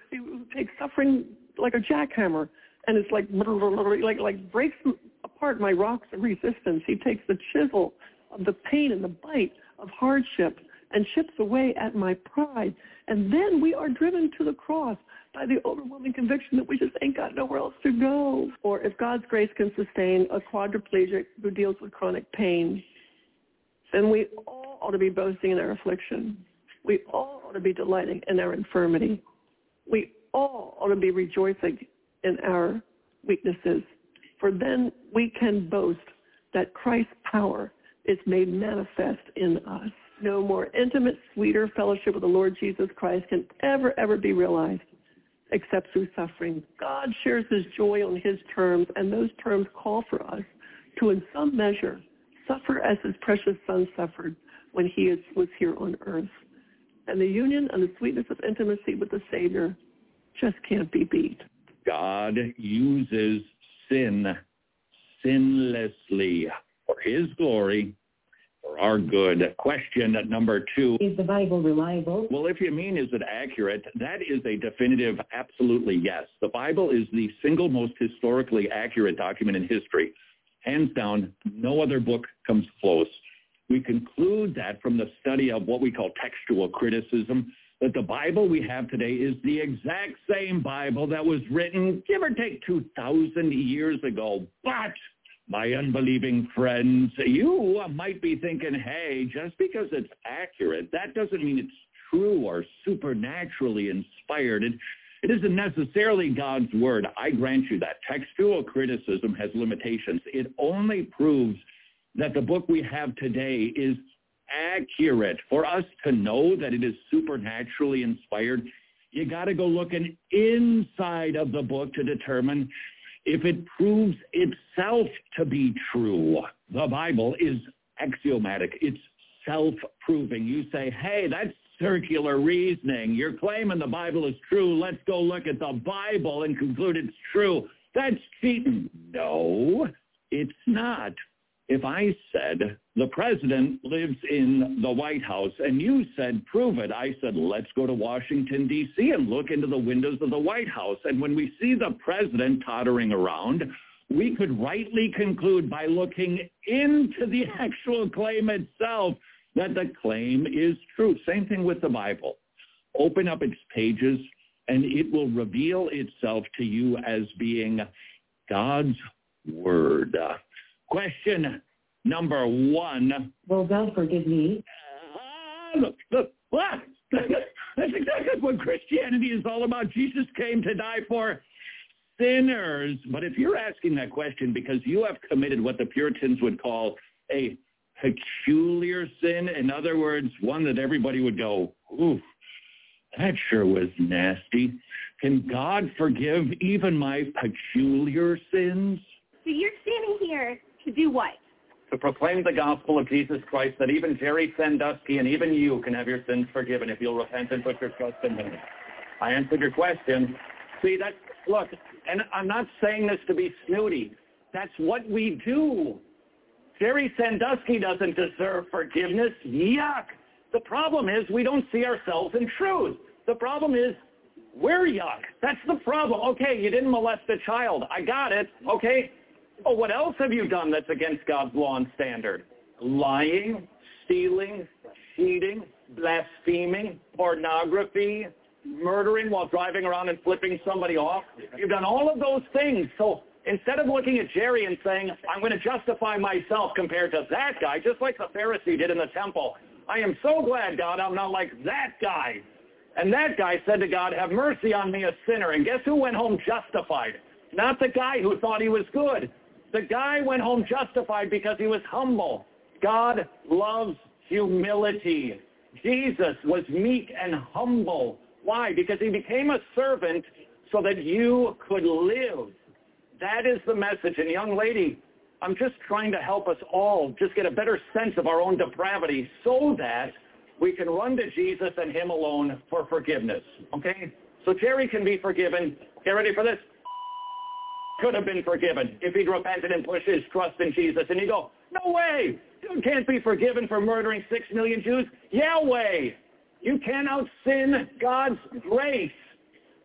takes suffering like a jackhammer, and it's like like like breaks apart my rocks of resistance. He takes the chisel of the pain and the bite of hardship and chips away at my pride. And then we are driven to the cross by the overwhelming conviction that we just ain't got nowhere else to go. Or if God's grace can sustain a quadriplegic who deals with chronic pain, then we all ought to be boasting in our affliction. We all ought to be delighting in our infirmity. We all ought to be rejoicing in our weaknesses. For then we can boast that Christ's power is made manifest in us. No more intimate, sweeter fellowship with the Lord Jesus Christ can ever, ever be realized except through suffering. God shares his joy on his terms, and those terms call for us to, in some measure, suffer as his precious son suffered when he is, was here on earth. And the union and the sweetness of intimacy with the Savior just can't be beat. God uses sin sinlessly for his glory, for our good. Question number two. Is the Bible reliable? Well, if you mean is it accurate, that is a definitive absolutely yes. The Bible is the single most historically accurate document in history. Hands down, no other book comes close. We conclude that from the study of what we call textual criticism, that the Bible we have today is the exact same Bible that was written, give or take, two thousand years ago. But, my unbelieving friends, you might be thinking, hey, just because it's accurate, that doesn't mean it's true or supernaturally inspired. It, it isn't necessarily God's word. I grant you that. Textual criticism has limitations. It only proves that the book we have today is accurate. For us to know that it is supernaturally inspired, you got to go looking inside of the book to determine if it proves itself to be true. The Bible is axiomatic. It's self-proving. You say, hey, that's circular reasoning. You're claiming the Bible is true. Let's go look at the Bible and conclude it's true. That's cheating. No, it's not. If I said the president lives in the White House and you said, prove it, I said, let's go to Washington, D C and look into the windows of the White House. And when we see the president tottering around, we could rightly conclude by looking into the actual claim itself that the claim is true. Same thing with the Bible. Open up its pages and it will reveal itself to you as being God's word. Question number one. Will God forgive me? Uh, look, look, what? That's exactly what Christianity is all about. Jesus came to die for sinners. But if you're asking that question because you have committed what the Puritans would call a peculiar sin, in other words, one that everybody would go, ooh, that sure was nasty. Can God forgive even my peculiar sins? So you're standing here to do what? To proclaim the gospel of Jesus Christ, that even Jerry Sandusky and even you can have your sins forgiven if you'll repent and put your trust in him. I answered your question. See, that's, look, and I'm not saying this to be snooty. That's what we do. Jerry Sandusky doesn't deserve forgiveness. Yuck. The problem is we don't see ourselves in truth. The problem is we're yuck. That's the problem. Okay, you didn't molest a child. I got it. Okay. Oh, what else have you done that's against God's law and standard? Lying, stealing, cheating, blaspheming, pornography, murdering while driving around and flipping somebody off. You've done all of those things. So instead of looking at Jerry and saying, I'm going to justify myself compared to that guy, just like the Pharisee did in the temple, I am so glad, God, I'm not like that guy. And that guy said to God, have mercy on me, a sinner. And guess who went home justified? Not the guy who thought he was good. The guy went home justified because he was humble. God loves humility. Jesus was meek and humble. Why? Because he became a servant so that you could live. That is the message. And young lady, I'm just trying to help us all just get a better sense of our own depravity so that we can run to Jesus and him alone for forgiveness. Okay? So Jerry can be forgiven. Get ready for this. Could have been forgiven if he'd repented and pushed his trust in Jesus. And you go, no way. You can't be forgiven for murdering six million Jews. Yeah way. You can't out-sin God's grace.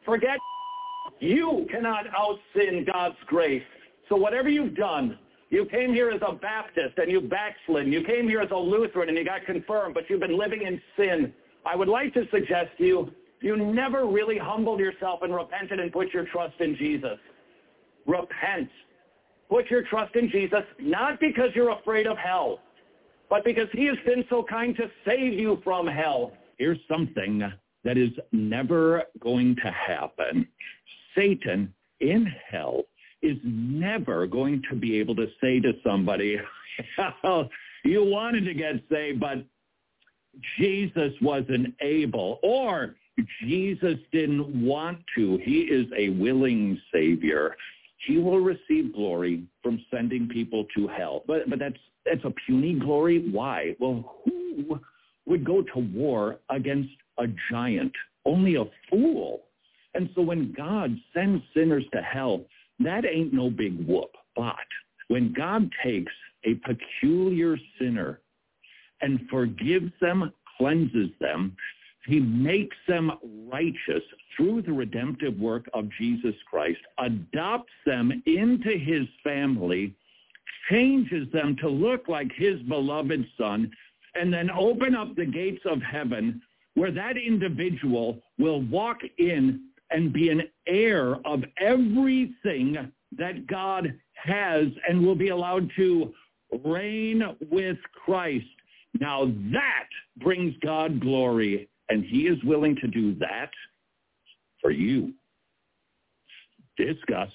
Forget you cannot out-sin God's grace. So whatever you've done, you came here as a Baptist and you backslid. You came here as a Lutheran and you got confirmed, but you've been living in sin. I would like to suggest to you, you never really humbled yourself and repented and put your trust in Jesus. Repent. Put your trust in Jesus, not because you're afraid of hell, but because he has been so kind to save you from hell. Here's something that is never going to happen. Satan in hell is never going to be able to say to somebody, well, you wanted to get saved, but Jesus wasn't able, or Jesus didn't want to. He is a willing Savior. He will receive glory from sending people to hell. But but that's that's a puny glory. Why? Well, who would go to war against a giant? Only a fool. And so when God sends sinners to hell, that ain't no big whoop. But when God takes a peculiar sinner and forgives them, cleanses them, he makes them righteous through the redemptive work of Jesus Christ, adopts them into his family, changes them to look like his beloved son, and then open up the gates of heaven where that individual will walk in and be an heir of everything that God has and will be allowed to reign with Christ. Now that brings God glory, and he is willing to do that for you. Discuss.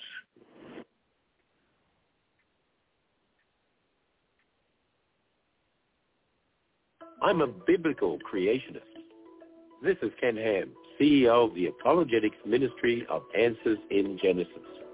I'm a biblical creationist. This is Ken Ham, C E O of the Apologetics Ministry of Answers in Genesis.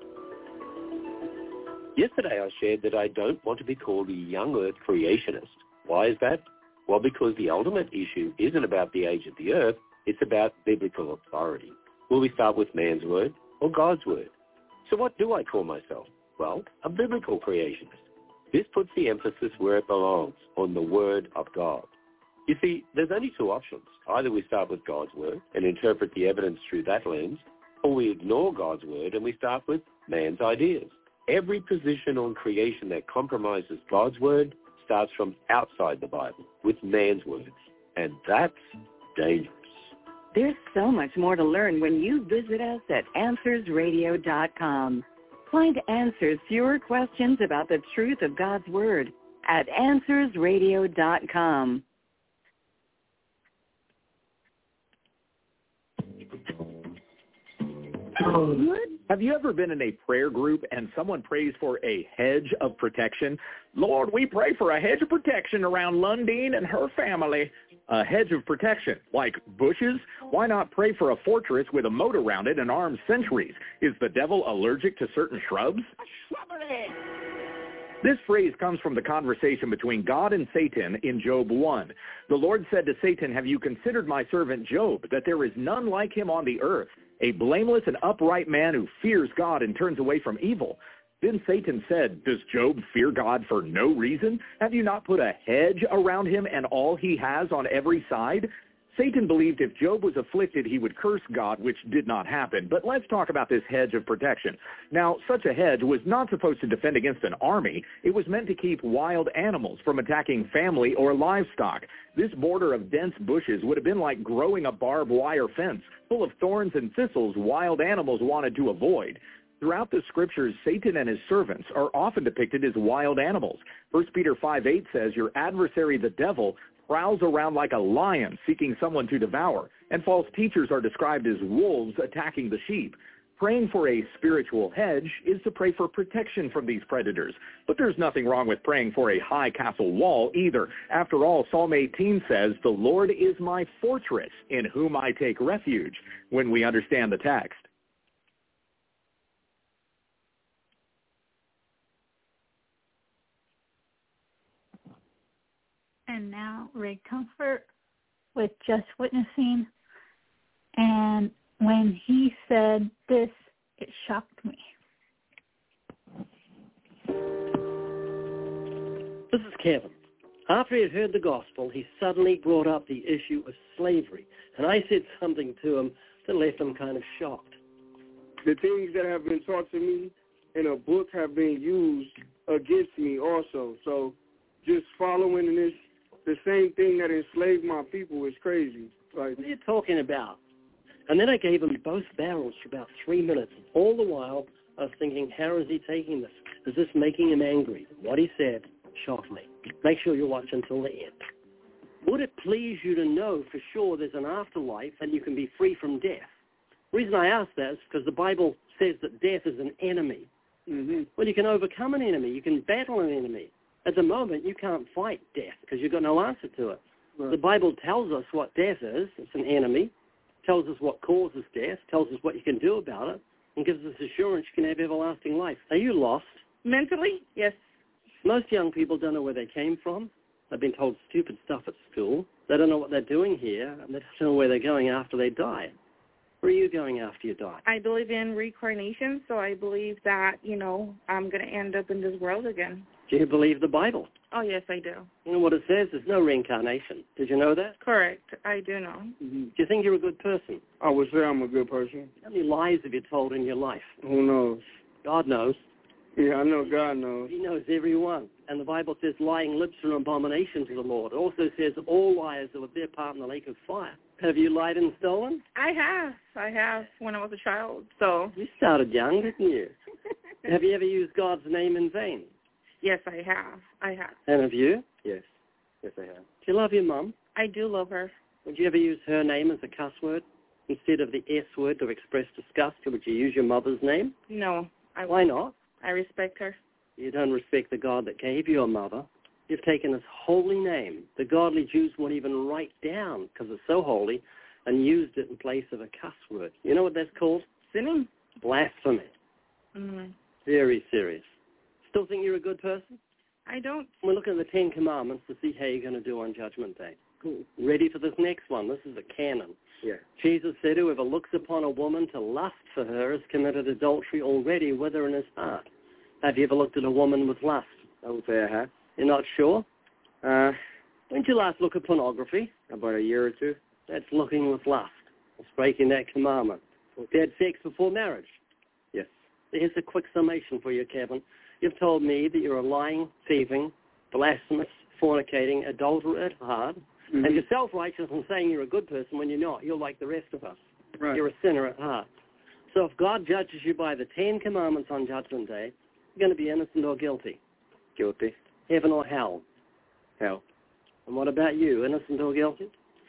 Yesterday I shared that I don't want to be called a young earth creationist. Why is that? Well, because the ultimate issue isn't about the age of the earth, it's about biblical authority. Will we start with man's word or God's word? So what do I call myself? Well, a biblical creationist. This puts the emphasis where it belongs, on the word of God. You see, there's only two options. Either we start with God's word and interpret the evidence through that lens, or we ignore God's word and we start with man's ideas. Every position on creation that compromises God's word starts from outside the Bible, with man's words. And that's dangerous. There's so much more to learn when you visit us at answers radio dot com. Find answers to your questions about the truth of God's word at answers radio dot com. Have you ever been in a prayer group and someone prays for a hedge of protection? Lord, we pray for a hedge of protection around Lundeen and her family. A hedge of protection, like bushes? Why not pray for a fortress with a moat around it and armed sentries? Is the devil allergic to certain shrubs? This phrase comes from the conversation between God and Satan in Job one. The Lord said to Satan, "Have you considered my servant Job, that there is none like him on the earth, a blameless and upright man who fears God and turns away from evil?" Then Satan said, "Does Job fear God for no reason? Have you not put a hedge around him and all he has on every side?" Satan believed if Job was afflicted, he would curse God, which did not happen. But let's talk about this hedge of protection. Now, such a hedge was not supposed to defend against an army. It was meant to keep wild animals from attacking family or livestock. This border of dense bushes would have been like growing a barbed wire fence, full of thorns and thistles wild animals wanted to avoid. Throughout the scriptures, Satan and his servants are often depicted as wild animals. First Peter five eight says, "Your adversary, the devil, prowls around like a lion seeking someone to devour," and false teachers are described as wolves attacking the sheep. Praying for a spiritual hedge is to pray for protection from these predators. But there's nothing wrong with praying for a high castle wall either. After all, Psalm eighteen says, "The Lord is my fortress, in whom I take refuge," when we understand the text. And now Ray Comfort with Just Witnessing. And when he said this, it shocked me. This is Kevin. After he had heard the gospel, he suddenly brought up the issue of slavery. And I said something to him that left him kind of shocked. the things that have been taught to me in a book have been used against me also. So just following this, the same thing that enslaved my people is crazy. Like, what are you talking about? And then I gave him both barrels for about three minutes. All the while, I was thinking, how is he taking this? Is this making him angry? What he said shocked me. Make sure you watch until the end. Would it please you to know for sure there's an afterlife and you can be free from death? The reason I ask that is because the Bible says that death is an enemy. Mm-hmm. Well, you can overcome an enemy. You can battle an enemy. At the moment, you can't fight death because you've got no answer to it. Right. The Bible tells us what death is. It's an enemy. Tells us what causes death. Tells us what you can do about it. And gives us assurance you can have everlasting life. Are you lost? Mentally? Yes. Most young people don't know where they came from. They've been told stupid stuff at school. They don't know what they're doing here, and they don't know where they're going after they die. Where are you going after you die? I believe in reincarnation, so I believe that, you know, I'm going to end up in this world again. Do you believe the Bible? Oh, yes, I do. You know what it says? There's no reincarnation. Did you know that? Correct. I do know. Mm-hmm. Do you think you're a good person? I would say I'm a good person. How many lies have you told in your life? Who knows? God knows. Yeah, I know God knows. He knows every one. And the Bible says lying lips are an abomination to the Lord. It also says all liars are with their part in the lake of fire. Have you lied and stolen? I have. I have when I was a child. So you started young, didn't you? Have you ever used God's name in vain? Yes, I have. I have. And have you? Yes. Yes, I have. Do you love your mum? I do love her. Would you ever use her name as a cuss word? Instead of the S word to express disgust, would you use your mother's name? No. I Why not? I respect her. You don't respect the God that gave you a mother. You've taken this holy name. The godly Jews won't even write down, because it's so holy, and used it in place of a cuss word. You know what that's called? Sinning. Blasphemy. Mm-hmm. Very serious. Still think you're a good person? I don't. We're looking at the Ten Commandments to see how you're going to do on Judgment Day. Cool. Ready for this next one? This is a canon. Yeah. Jesus said, whoever looks upon a woman to lust for her has committed adultery already with her in his heart. Have you ever looked at a woman with lust? I would say I have. You're not sure? Uh, when did you last look at pornography? About a year or two. That's looking with lust. It's breaking that commandment. You had sex before marriage? Yes. Here's a quick summation for you, Kevin. You've told me that you're a lying, thieving, blasphemous, fornicating, adulterer at heart, mm-hmm. and you're self-righteous and saying you're a good person when you're not. You're like the rest of us. Right. You're a sinner at heart. So if God judges you by the Ten Commandments on Judgment Day, you're going to be innocent or guilty? Guilty. Heaven or hell? Hell. And what about you, innocent or guilty?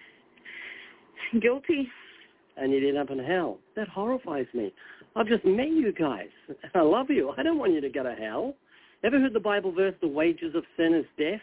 Guilty. And you'd end up in hell. That horrifies me. I've just met you guys. I love you. I don't want you to go to hell. Ever heard the Bible verse, the wages of sin is death?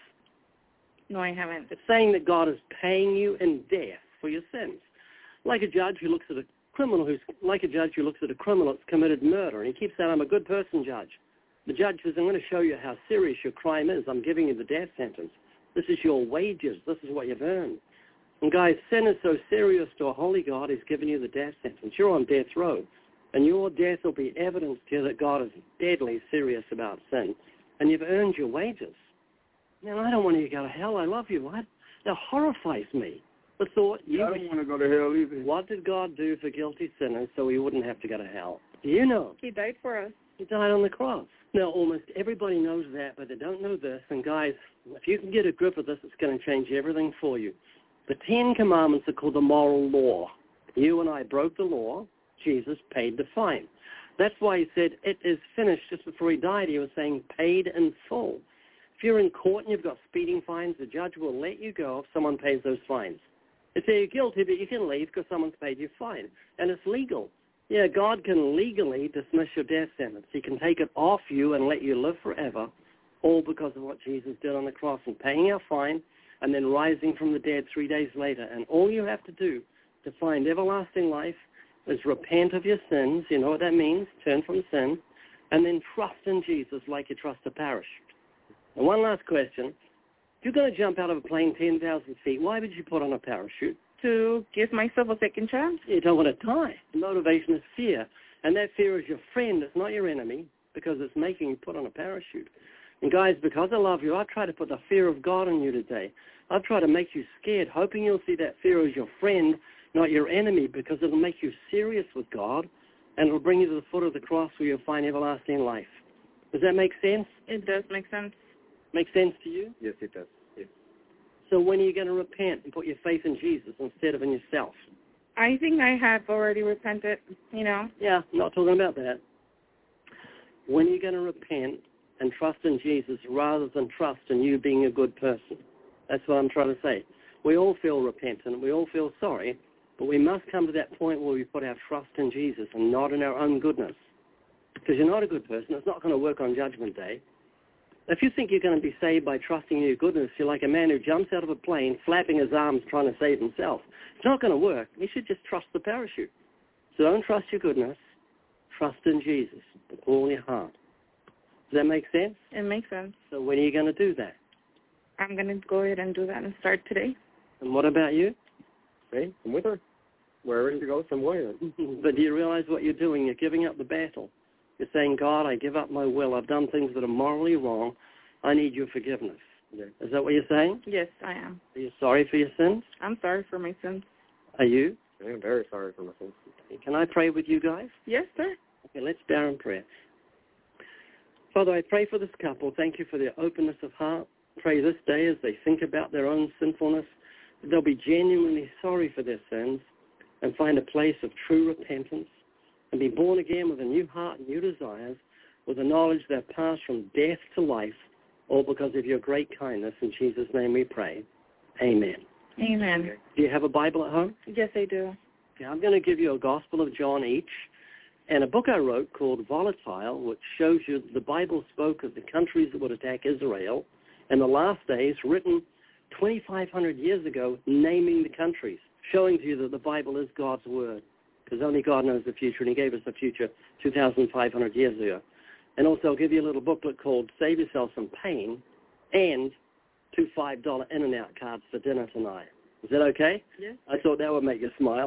No, I haven't. It's saying that God is paying you in death for your sins. Like a judge who looks at a criminal who's, like a judge who looks at a criminal that's committed murder, and he keeps saying, I'm a good person, judge. The judge says, I'm going to show you how serious your crime is. I'm giving you the death sentence. This is your wages. This is what you've earned. And guys, sin is so serious to a holy God, he's given you the death sentence. You're on death row. And your death will be evidence to you that God is deadly serious about sin. And you've earned your wages. Man, I don't want you to go to hell. I love you. I, that horrifies me. The thought, you I don't want to go to hell either. What did God do for guilty sinners so he wouldn't have to go to hell? Do you know? He died for us. He died on the cross. Now, almost everybody knows that, but they don't know this. And guys, if you can get a grip of this, it's going to change everything for you. The Ten Commandments are called the moral law. You and I broke the law. Jesus paid the fine. That's why he said, it is finished. Just before he died, he was saying, paid in full. If you're in court and you've got speeding fines, the judge will let you go if someone pays those fines. They say you're guilty, but you can leave because someone's paid your fine. And it's legal. Yeah, God can legally dismiss your death sentence. He can take it off you and let you live forever, all because of what Jesus did on the cross and paying our fine and then rising from the dead three days later. And all you have to do to find everlasting life is repent of your sins. You know what that means? Turn from sin. And then trust in Jesus like you trust a parachute. And one last question. If you're going to jump out of a plane ten thousand feet, why would you put on a parachute? To give myself a second chance. You don't want to die. The motivation is fear. And that fear is your friend. It's not your enemy because it's making you put on a parachute. And guys, because I love you, I try to put the fear of God in you today. I try to make you scared, hoping you'll see that fear as your friend, not your enemy, because it'll make you serious with God and it will bring you to the foot of the cross where you'll find everlasting life. Does that make sense? It does make sense. Make sense to you? Yes, it does. Yes. So when are you going to repent and put your faith in Jesus instead of in yourself? I think I have already repented, you know. Yeah, I'm not talking about that. When are you going to repent and trust in Jesus rather than trust in you being a good person? That's what I'm trying to say. We all feel repentant. We all feel sorry, but we must come to that point where we put our trust in Jesus and not in our own goodness. Because you're not a good person. It's not going to work on Judgment Day. If you think you're going to be saved by trusting in your goodness, you're like a man who jumps out of a plane, flapping his arms, trying to save himself. It's not going to work. You should just trust the parachute. So don't trust your goodness. Trust in Jesus with all your heart. Does that make sense? It makes sense. So when are you going to do that? I'm going to go ahead and do that and start today. And what about you? Hey, I'm with her. Wherever she goes, I'm with her. But do you realize what you're doing? You're giving up the battle. You're saying, God, I give up my will. I've done things that are morally wrong. I need your forgiveness. Yeah. Is that what you're saying? Yes, I am. Are you sorry for your sins? I'm sorry for my sins. Are you? I'm very sorry for my sins. Can I pray with you guys? Yes, sir. Okay, let's bow in prayer. Father, I pray for this couple. Thank you for their openness of heart. Pray this day as they think about their own sinfulness, that they'll be genuinely sorry for their sins and find a place of true repentance and be born again with a new heart and new desires, with the knowledge they've passed from death to life, all because of your great kindness. In Jesus' name we pray. Amen. Amen. Do you have a Bible at home? Yes, I do. Okay, I'm going to give you a Gospel of John each and a book I wrote called Volatile, which shows you the Bible spoke of the countries that would attack Israel in the last days, written twenty-five hundred years ago, naming the countries, showing to you that the Bible is God's Word, because only God knows the future, and he gave us the future two thousand five hundred years ago. And also I'll give you a little booklet called Save Yourself Some Pain and two five dollar In-N-Out cards for dinner tonight. Is that okay? Yes. I thought that would make you smile.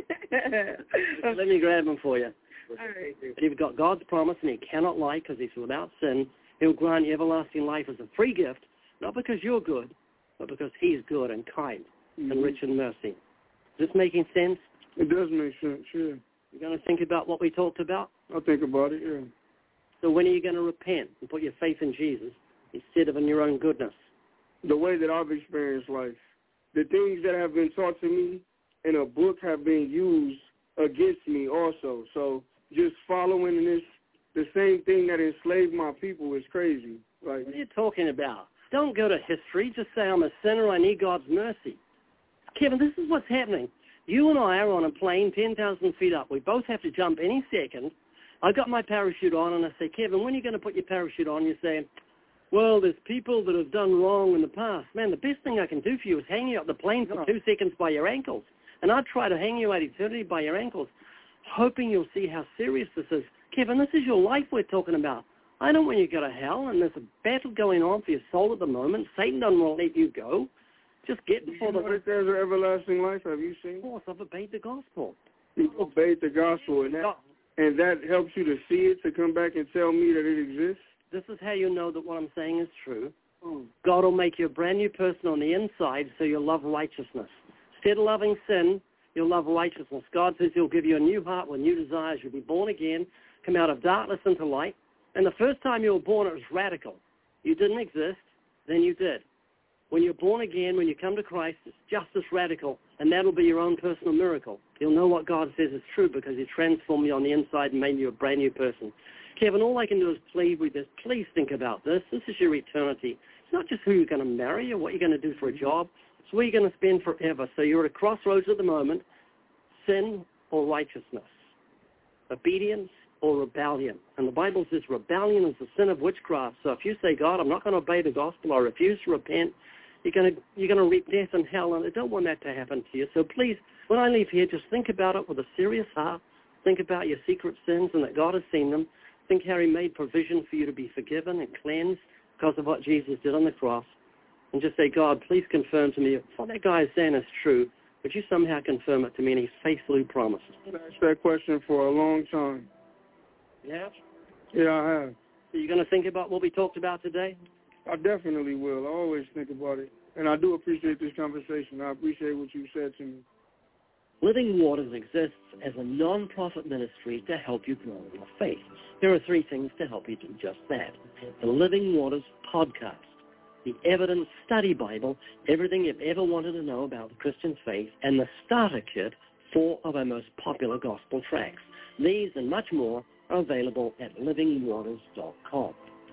Let me grab them for you. All right. But you've got God's promise, and he cannot lie because he's without sin. He'll grant you everlasting life as a free gift, not because you're good, but because he's good and kind mm-hmm. and rich in mercy. Is this making sense? It does make sense, yeah. You're going to think about what we talked about? I'll think about it, yeah. So when are you going to repent and put your faith in Jesus instead of in your own goodness? The way that I've experienced life. The things that have been taught to me in a book have been used against me also. So just following this, the same thing that enslaved my people is crazy. Like, what are you talking about? Don't go to history. Just say, I'm a sinner. I need God's mercy. Kevin, this is what's happening. You and I are on a plane ten thousand feet up. We both have to jump any second. I got my parachute on, and I say, Kevin, when are you going to put your parachute on? You say, well, there's people that have done wrong in the past. Man, the best thing I can do for you is hang you up the plane for two seconds by your ankles. And I'd try to hang you out eternity by your ankles, hoping you'll see how serious this is. Kevin, this is your life we're talking about. I don't want you to go to hell, and there's a battle going on for your soul at the moment. Satan doesn't want to let you go. Just get before the... You know that there's an everlasting life, have you seen? Of course, I've obeyed the gospel. You obeyed the gospel, and that, and that helps you to see it, to come back and tell me that it exists? This is how you know that what I'm saying is true. Oh. God will make you a brand new person on the inside, so you'll love righteousness. Instead of loving sin, you'll love righteousness. God says he'll give you a new heart with new desires. You'll be born again, come out of darkness into light. And the first time you were born, it was radical. You didn't exist, then you did. When you're born again, when you come to Christ, it's just as radical, and that'll be your own personal miracle. You'll know what God says is true because he transformed you on the inside and made you a brand new person. Kevin, all I can do is plead with this. Please think about this. This is your eternity. It's not just who you're going to marry or what you're going to do for a job. It's where you're going to spend forever. So you're at a crossroads at the moment, sin or righteousness, obedience or rebellion. And the Bible says rebellion is the sin of witchcraft. So if you say, God, I'm not going to obey the gospel, I refuse to repent, you're going to, you're going to reap death and hell, and I don't want that to happen to you. So please, when I leave here, just think about it with a serious heart. Think about your secret sins and that God has seen them. Think how he made provision for you to be forgiven and cleansed because of what Jesus did on the cross. And just say, God, please confirm to me if what that guy is saying is true. Would you somehow confirm it to me? And he's faithfully promised. I've asked that question for a long time. Yeah? Yeah, I have. So you're going to think about what we talked about today? I definitely will. I always think about it. And I do appreciate this conversation. I appreciate what you said to me. Living Waters exists as a non-profit ministry to help you grow in your faith. There are three things to help you do just that. The Living Waters podcast, the Evidence Study Bible, everything you've ever wanted to know about the Christian faith, and the starter kit, four of our most popular gospel tracts. These and much more are available at living waters dot com.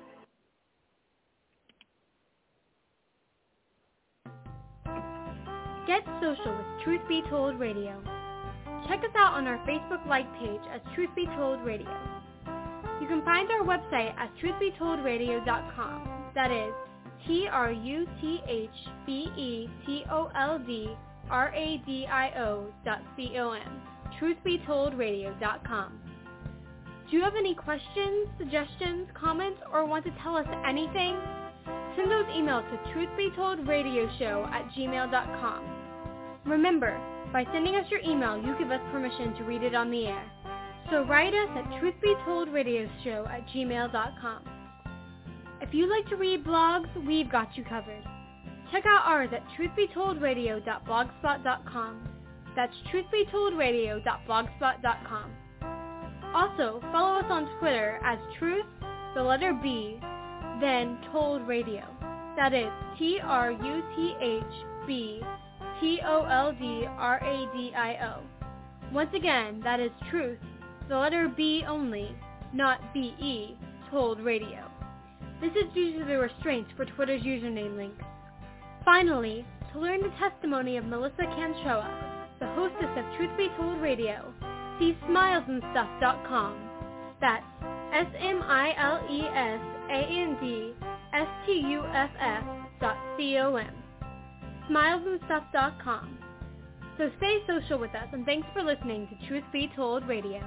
Get social with Truth Be Told Radio. Check us out on our Facebook like page as Truth Be Told Radio. You can find our website at truth be told radio dot com. That is T R U T H B E T O L D R A D I O dot C O M. truth be told radio dot com. Do you have any questions, suggestions, comments, or want to tell us anything? Send those emails to truth be told radio show at gmail dot com. Remember, by sending us your email, you give us permission to read it on the air. So write us at truth be told radio show at gmail dot com. If you like to read blogs, we've got you covered. Check out ours at truth be told radio dot blogspot dot com. That's truth be told radio dot blogspot dot com. Also, follow us on Twitter as Truth, the letter B, then Told Radio. That is T R U T H B T O L D R A D I O. Once again, that is Truth, the letter B only, not B E, Told Radio. This is due to the restraints for Twitter's username links. Finally, to learn the testimony of Melissa Canchoa, the hostess of Truth Be Told Radio, see smiles and stuff dot com. That's S M I L E S A N D S T U F F dot C O M. smiles and stuff dot com. So stay social with us, and thanks for listening to Truth Be Told Radio.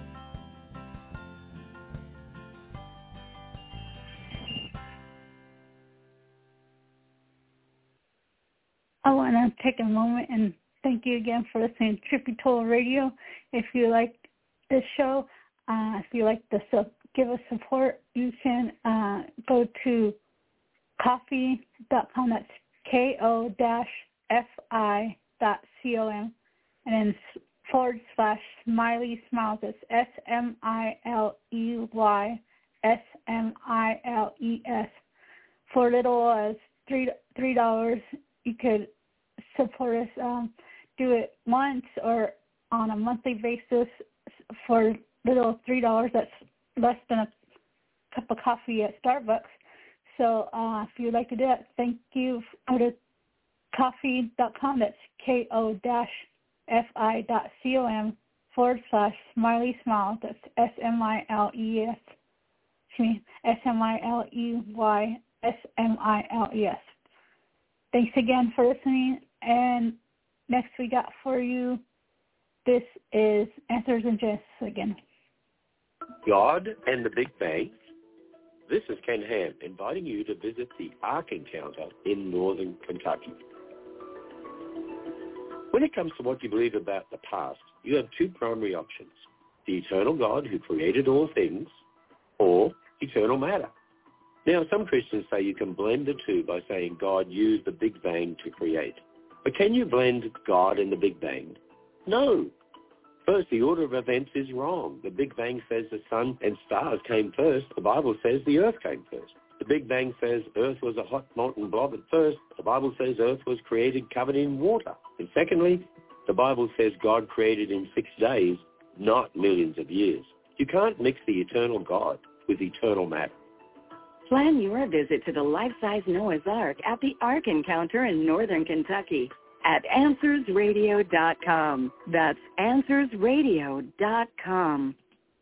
I want to take a moment and thank you again for listening to Truth Be Told Radio. If you like this show, uh, if you like to su- give us support, you can uh, go to coffee dot com. That's K O F I dot C O M, and then forward slash Smiley Smiles. That's S M I L E Y S M I L E S. For little as three three dollars, you could support us. Um, do it once or on a monthly basis for little three dollars. That's less than a cup of coffee at Starbucks. So uh, if you'd like to do that, thank you. Go to coffee dot com. That's K O F I dot C O M forward slash Smiley Smile. That's S M I L E S. Excuse me, S M I L E Y S M I L E S. Thanks again for listening. And next we got for you, this is Answers in Genesis again. God and the Big Bang. This is Ken Ham inviting you to visit the Ark Encounter in northern Kentucky. When it comes to what you believe about the past, you have two primary options: the eternal God who created all things, or eternal matter. Now, some Christians say you can blend the two by saying God used the Big Bang to create. But can you blend God and the Big Bang? No. First, the order of events is wrong. The Big Bang says the sun and stars came first. The Bible says the earth came first. The Big Bang says earth was a hot molten blob at first. The Bible says earth was created covered in water. And secondly, the Bible says God created in six days, not millions of years. You can't mix the eternal God with eternal matter. Plan your visit to the life-size Noah's Ark at the Ark Encounter in northern Kentucky at answers radio dot com. That's answers radio dot com.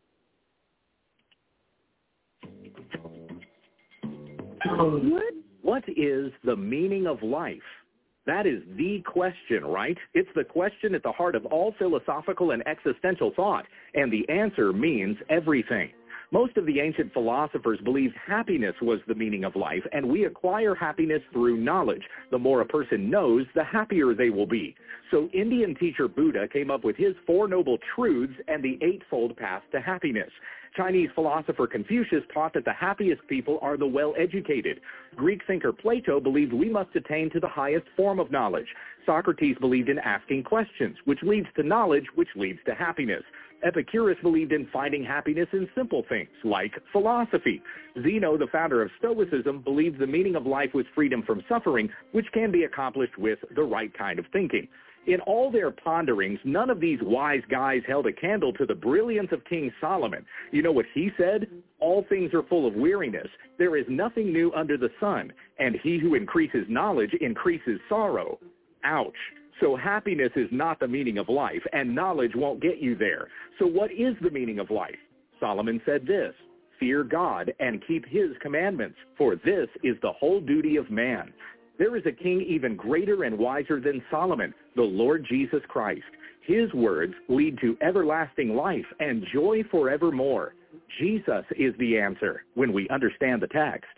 What is the meaning of life? That is the question, right? It's the question at the heart of all philosophical and existential thought, and the answer means everything. Most of the ancient philosophers believed happiness was the meaning of life, and we acquire happiness through knowledge. The more a person knows, the happier they will be. So Indian teacher Buddha came up with his Four Noble Truths and the Eightfold Path to Happiness. Chinese philosopher Confucius taught that the happiest people are the well-educated. Greek thinker Plato believed we must attain to the highest form of knowledge. Socrates believed in asking questions, which leads to knowledge, which leads to happiness. Epicurus believed in finding happiness in simple things, like philosophy. Zeno, the founder of Stoicism, believed the meaning of life was freedom from suffering, which can be accomplished with the right kind of thinking. In all their ponderings, none of these wise guys held a candle to the brilliance of King Solomon. You know what he said? All things are full of weariness. There is nothing new under the sun, and he who increases knowledge increases sorrow. Ouch. So happiness is not the meaning of life, and knowledge won't get you there. So what is the meaning of life? Solomon said this, "Fear God and keep his commandments, for this is the whole duty of man." There is a king even greater and wiser than Solomon, the Lord Jesus Christ. His words lead to everlasting life and joy forevermore. Jesus is the answer when we understand the text.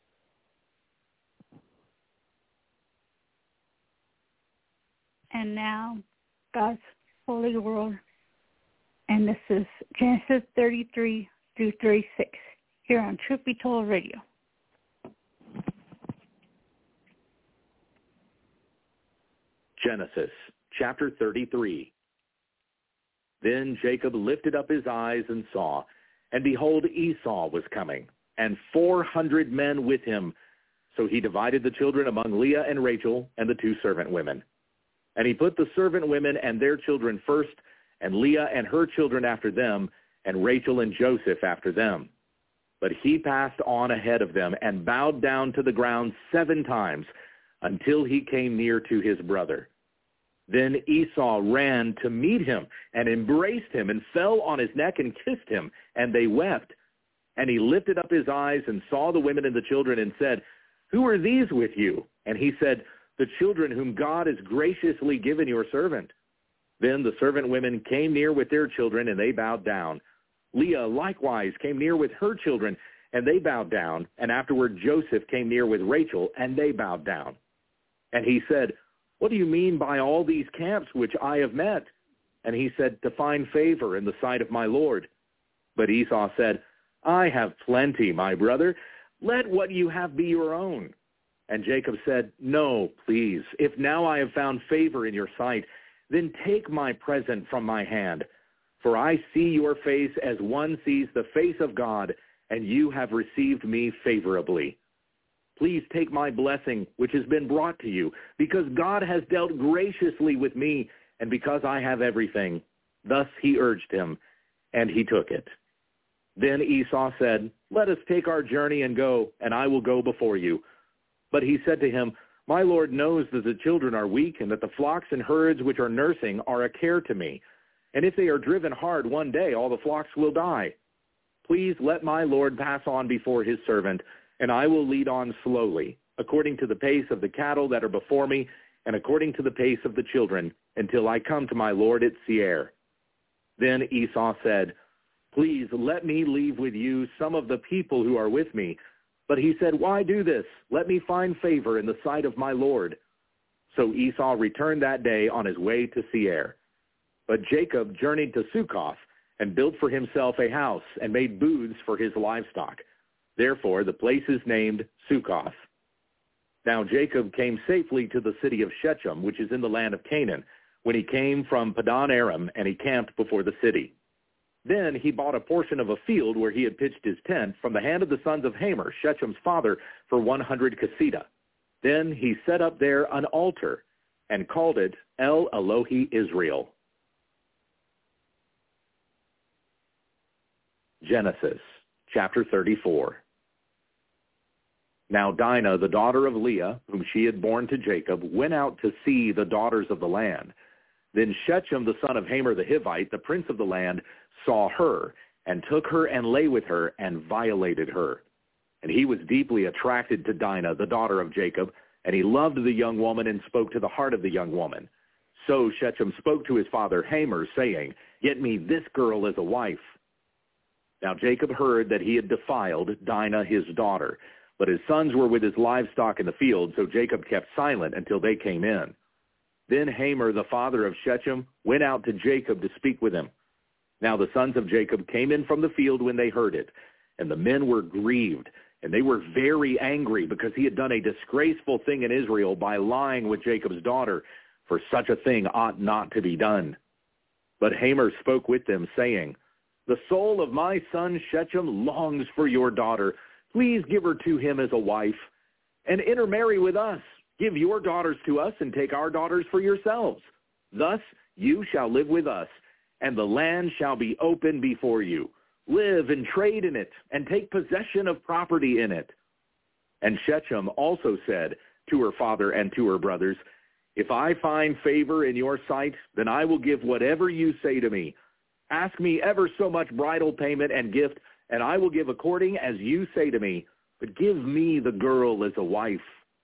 And now, God's holy word. And this is Genesis thirty-three through thirty-six here on Truth Be Told Radio. Genesis chapter thirty-three. Then Jacob lifted up his eyes and saw, and behold, Esau was coming, and four hundred men with him. So he divided the children among Leah and Rachel and the two servant women. And he put the servant women and their children first, and Leah and her children after them, and Rachel and Joseph after them. But he passed on ahead of them and bowed down to the ground seven times until he came near to his brother. Then Esau ran to meet him and embraced him and fell on his neck and kissed him, and they wept. And he lifted up his eyes and saw the women and the children and said, "Who are these with you?" And he said, "The children whom God has graciously given your servant." Then the servant women came near with their children, and they bowed down. Leah likewise came near with her children, and they bowed down. And afterward Joseph came near with Rachel, and they bowed down. And he said, "What do you mean by all these camps which I have met?" And he said, "To find favor in the sight of my Lord." But Esau said, "I have plenty, my brother. Let what you have be your own." And Jacob said, "No, please, if now I have found favor in your sight, then take my present from my hand. For I see your face as one sees the face of God, and you have received me favorably. Please take my blessing, which has been brought to you, because God has dealt graciously with me, and because I have everything." Thus he urged him, and he took it. Then Esau said, "Let us take our journey and go, and I will go before you." But he said to him, "My Lord knows that the children are weak, and that the flocks and herds which are nursing are a care to me. And if they are driven hard one day, all the flocks will die. Please let my Lord pass on before his servant, and I will lead on slowly, according to the pace of the cattle that are before me, and according to the pace of the children, until I come to my Lord at Seir." Then Esau said, "Please let me leave with you some of the people who are with me." But he said, "Why do this? Let me find favor in the sight of my Lord." So Esau returned that day on his way to Seir. But Jacob journeyed to Succoth and built for himself a house and made booths for his livestock. Therefore the place is named Succoth. Now Jacob came safely to the city of Shechem, which is in the land of Canaan, when he came from Padan Aram, and he camped before the city. Then he bought a portion of a field where he had pitched his tent from the hand of the sons of Hamor, Shechem's father, for one hundred kesida. Then he set up there an altar and called it El Elohi Israel. Genesis chapter thirty-four. Now Dinah, the daughter of Leah, whom she had borne to Jacob, went out to see the daughters of the land. Then Shechem, the son of Hamor the Hivite, the prince of the land, saw her, and took her and lay with her, and violated her. And he was deeply attracted to Dinah, the daughter of Jacob, and he loved the young woman and spoke to the heart of the young woman. So Shechem spoke to his father Hamor, saying, "Get me this girl as a wife." Now Jacob heard that he had defiled Dinah his daughter, but his sons were with his livestock in the field, so Jacob kept silent until they came in. Then Hamor, the father of Shechem, went out to Jacob to speak with him. Now the sons of Jacob came in from the field when they heard it, and the men were grieved, and they were very angry because he had done a disgraceful thing in Israel by lying with Jacob's daughter, for such a thing ought not to be done. But Hamor spoke with them, saying, The soul of my son Shechem longs for your daughter. Please give her to him as a wife, and intermarry with us. Give your daughters to us, and take our daughters for yourselves. Thus you shall live with us, and the land shall be open before you. Live and trade in it, and take possession of property in it. And Shechem also said to her father and to her brothers, If I find favor in your sight, then I will give whatever you say to me. Ask me ever so much bridal payment and gift, and I will give according as you say to me. But give me the girl as a wife.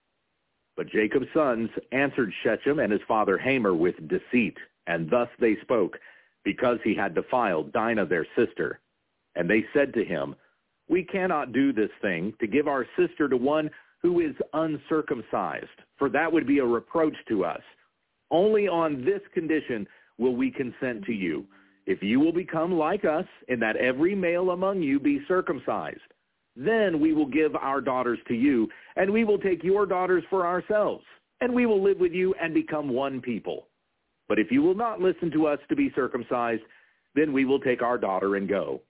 But Jacob's sons answered Shechem and his father Hamor with deceit, and thus they spoke, because he had defiled Dinah their sister. And they said to him, We cannot do this thing, to give our sister to one who is uncircumcised, for that would be a reproach to us. Only on this condition will we consent to you, if you will become like us, in that every male among you be circumcised. Then we will give our daughters to you, and we will take your daughters for ourselves, and we will live with you and become one people. But if you will not listen to us to be circumcised, then we will take our daughter and go.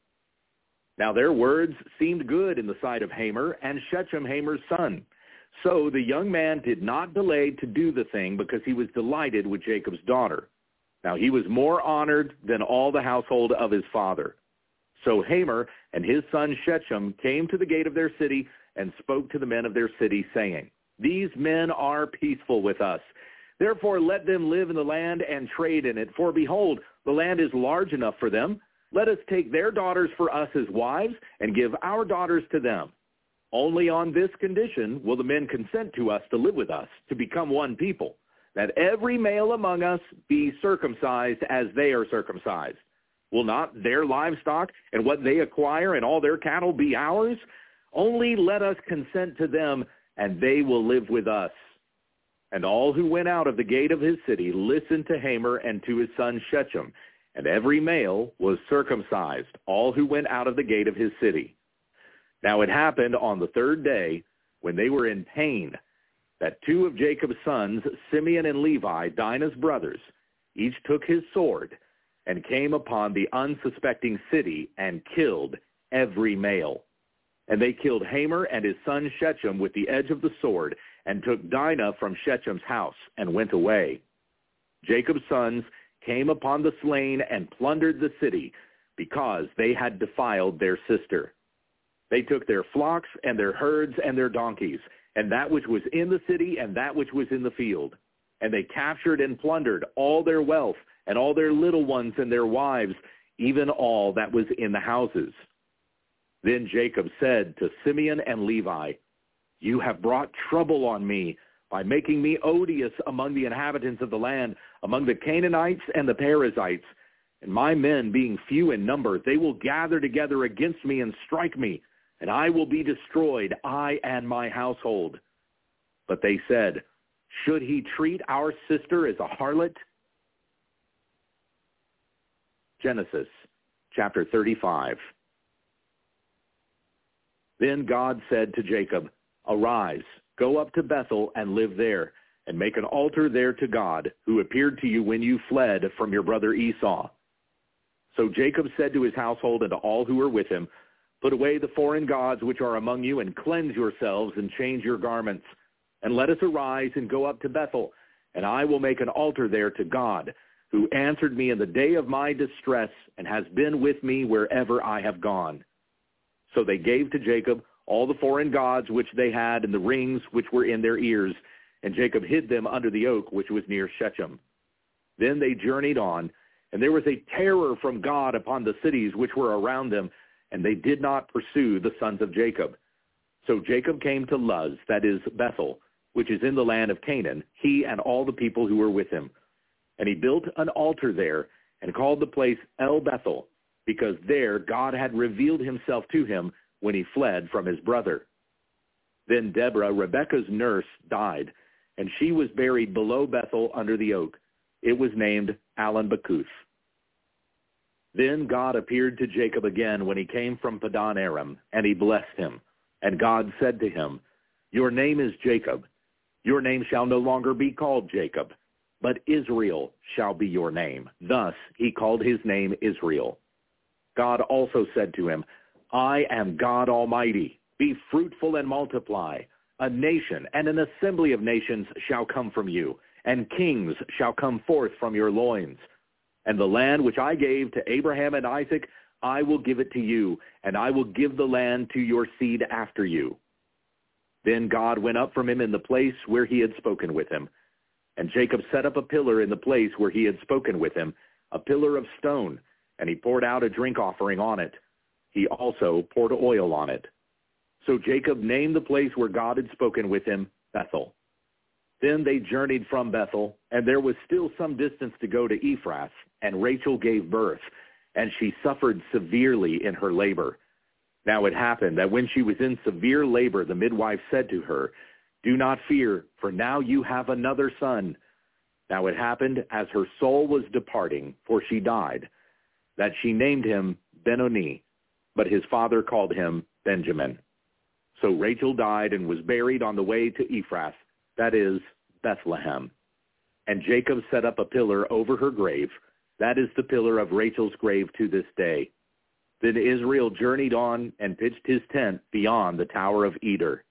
Now their words seemed good in the sight of Hamor and Shechem, Hamor's son. So the young man did not delay to do the thing, because he was delighted with Jacob's daughter. Now he was more honored than all the household of his father. So Hamor and his son Shechem came to the gate of their city and spoke to the men of their city, saying, These men are peaceful with us. Therefore let them live in the land and trade in it. For behold, the land is large enough for them. Let us take their daughters for us as wives, and give our daughters to them. Only on this condition will the men consent to us to live with us, to become one people, that every male among us be circumcised as they are circumcised. Will not their livestock and what they acquire and all their cattle be ours? Only let us consent to them, and they will live with us. And all who went out of the gate of his city listened to Hamor and to his son Shechem, and every male was circumcised, all who went out of the gate of his city. Now it happened on the third day, when they were in pain, that two of Jacob's sons, Simeon and Levi, Dinah's brothers, each took his sword, and came upon the unsuspecting city, and killed every male. And they killed Hamor and his son Shechem with the edge of the sword, and took Dinah from Shechem's house, and went away. Jacob's sons came upon the slain and plundered the city, because they had defiled their sister. They took their flocks and their herds and their donkeys, and that which was in the city and that which was in the field. And they captured and plundered all their wealth, and all their little ones and their wives, even all that was in the houses. Then Jacob said to Simeon and Levi, You have brought trouble on me by making me odious among the inhabitants of the land, among the Canaanites and the Perizzites. And my men being few in number, they will gather together against me and strike me, and I will be destroyed, I and my household. But they said, Should he treat our sister as a harlot? Genesis chapter thirty-five. Then God said to Jacob, Arise, go up to Bethel and live there, and make an altar there to God, who appeared to you when you fled from your brother Esau. So Jacob said to his household and to all who were with him, Put away the foreign gods which are among you, and cleanse yourselves, and change your garments. And let us arise and go up to Bethel, and I will make an altar there to God, who answered me in the day of my distress, and has been with me wherever I have gone. So they gave to Jacob all the foreign gods which they had, and the rings which were in their ears, and Jacob hid them under the oak which was near Shechem. Then they journeyed on, and there was a terror from God upon the cities which were around them, and they did not pursue the sons of Jacob. So Jacob came to Luz, that is Bethel, which is in the land of Canaan, he and all the people who were with him. And he built an altar there, and called the place El Bethel, because there God had revealed himself to him when he fled from his brother. Then Deborah, Rebekah's nurse, died, and she was buried below Bethel under the oak. It was named Allon-Bacuth. Then God appeared to Jacob again when he came from Padan Aram, and he blessed him. And God said to him, "Your name is Jacob. Your name shall no longer be called Jacob, but Israel shall be your name." Thus he called his name Israel. God also said to him, "I am God Almighty. Be fruitful and multiply. A nation and an assembly of nations shall come from you, and kings shall come forth from your loins. And the land which I gave to Abraham and Isaac, I will give it to you, and I will give the land to your seed after you." Then God went up from him in the place where he had spoken with him. And Jacob set up a pillar in the place where he had spoken with him, a pillar of stone, and he poured out a drink offering on it. He also poured oil on it. So Jacob named the place where God had spoken with him Bethel. Then they journeyed from Bethel, and there was still some distance to go to Ephrath, and Rachel gave birth, and she suffered severely in her labor. Now it happened that when she was in severe labor, the midwife said to her, "Do not fear, for now you have another son." Now it happened as her soul was departing, for she died, that she named him Benoni, but his father called him Benjamin. So Rachel died and was buried on the way to Ephrath, that is, Bethlehem. And Jacob set up a pillar over her grave. That is the pillar of Rachel's grave to this day. Then Israel journeyed on and pitched his tent beyond the Tower of Eder.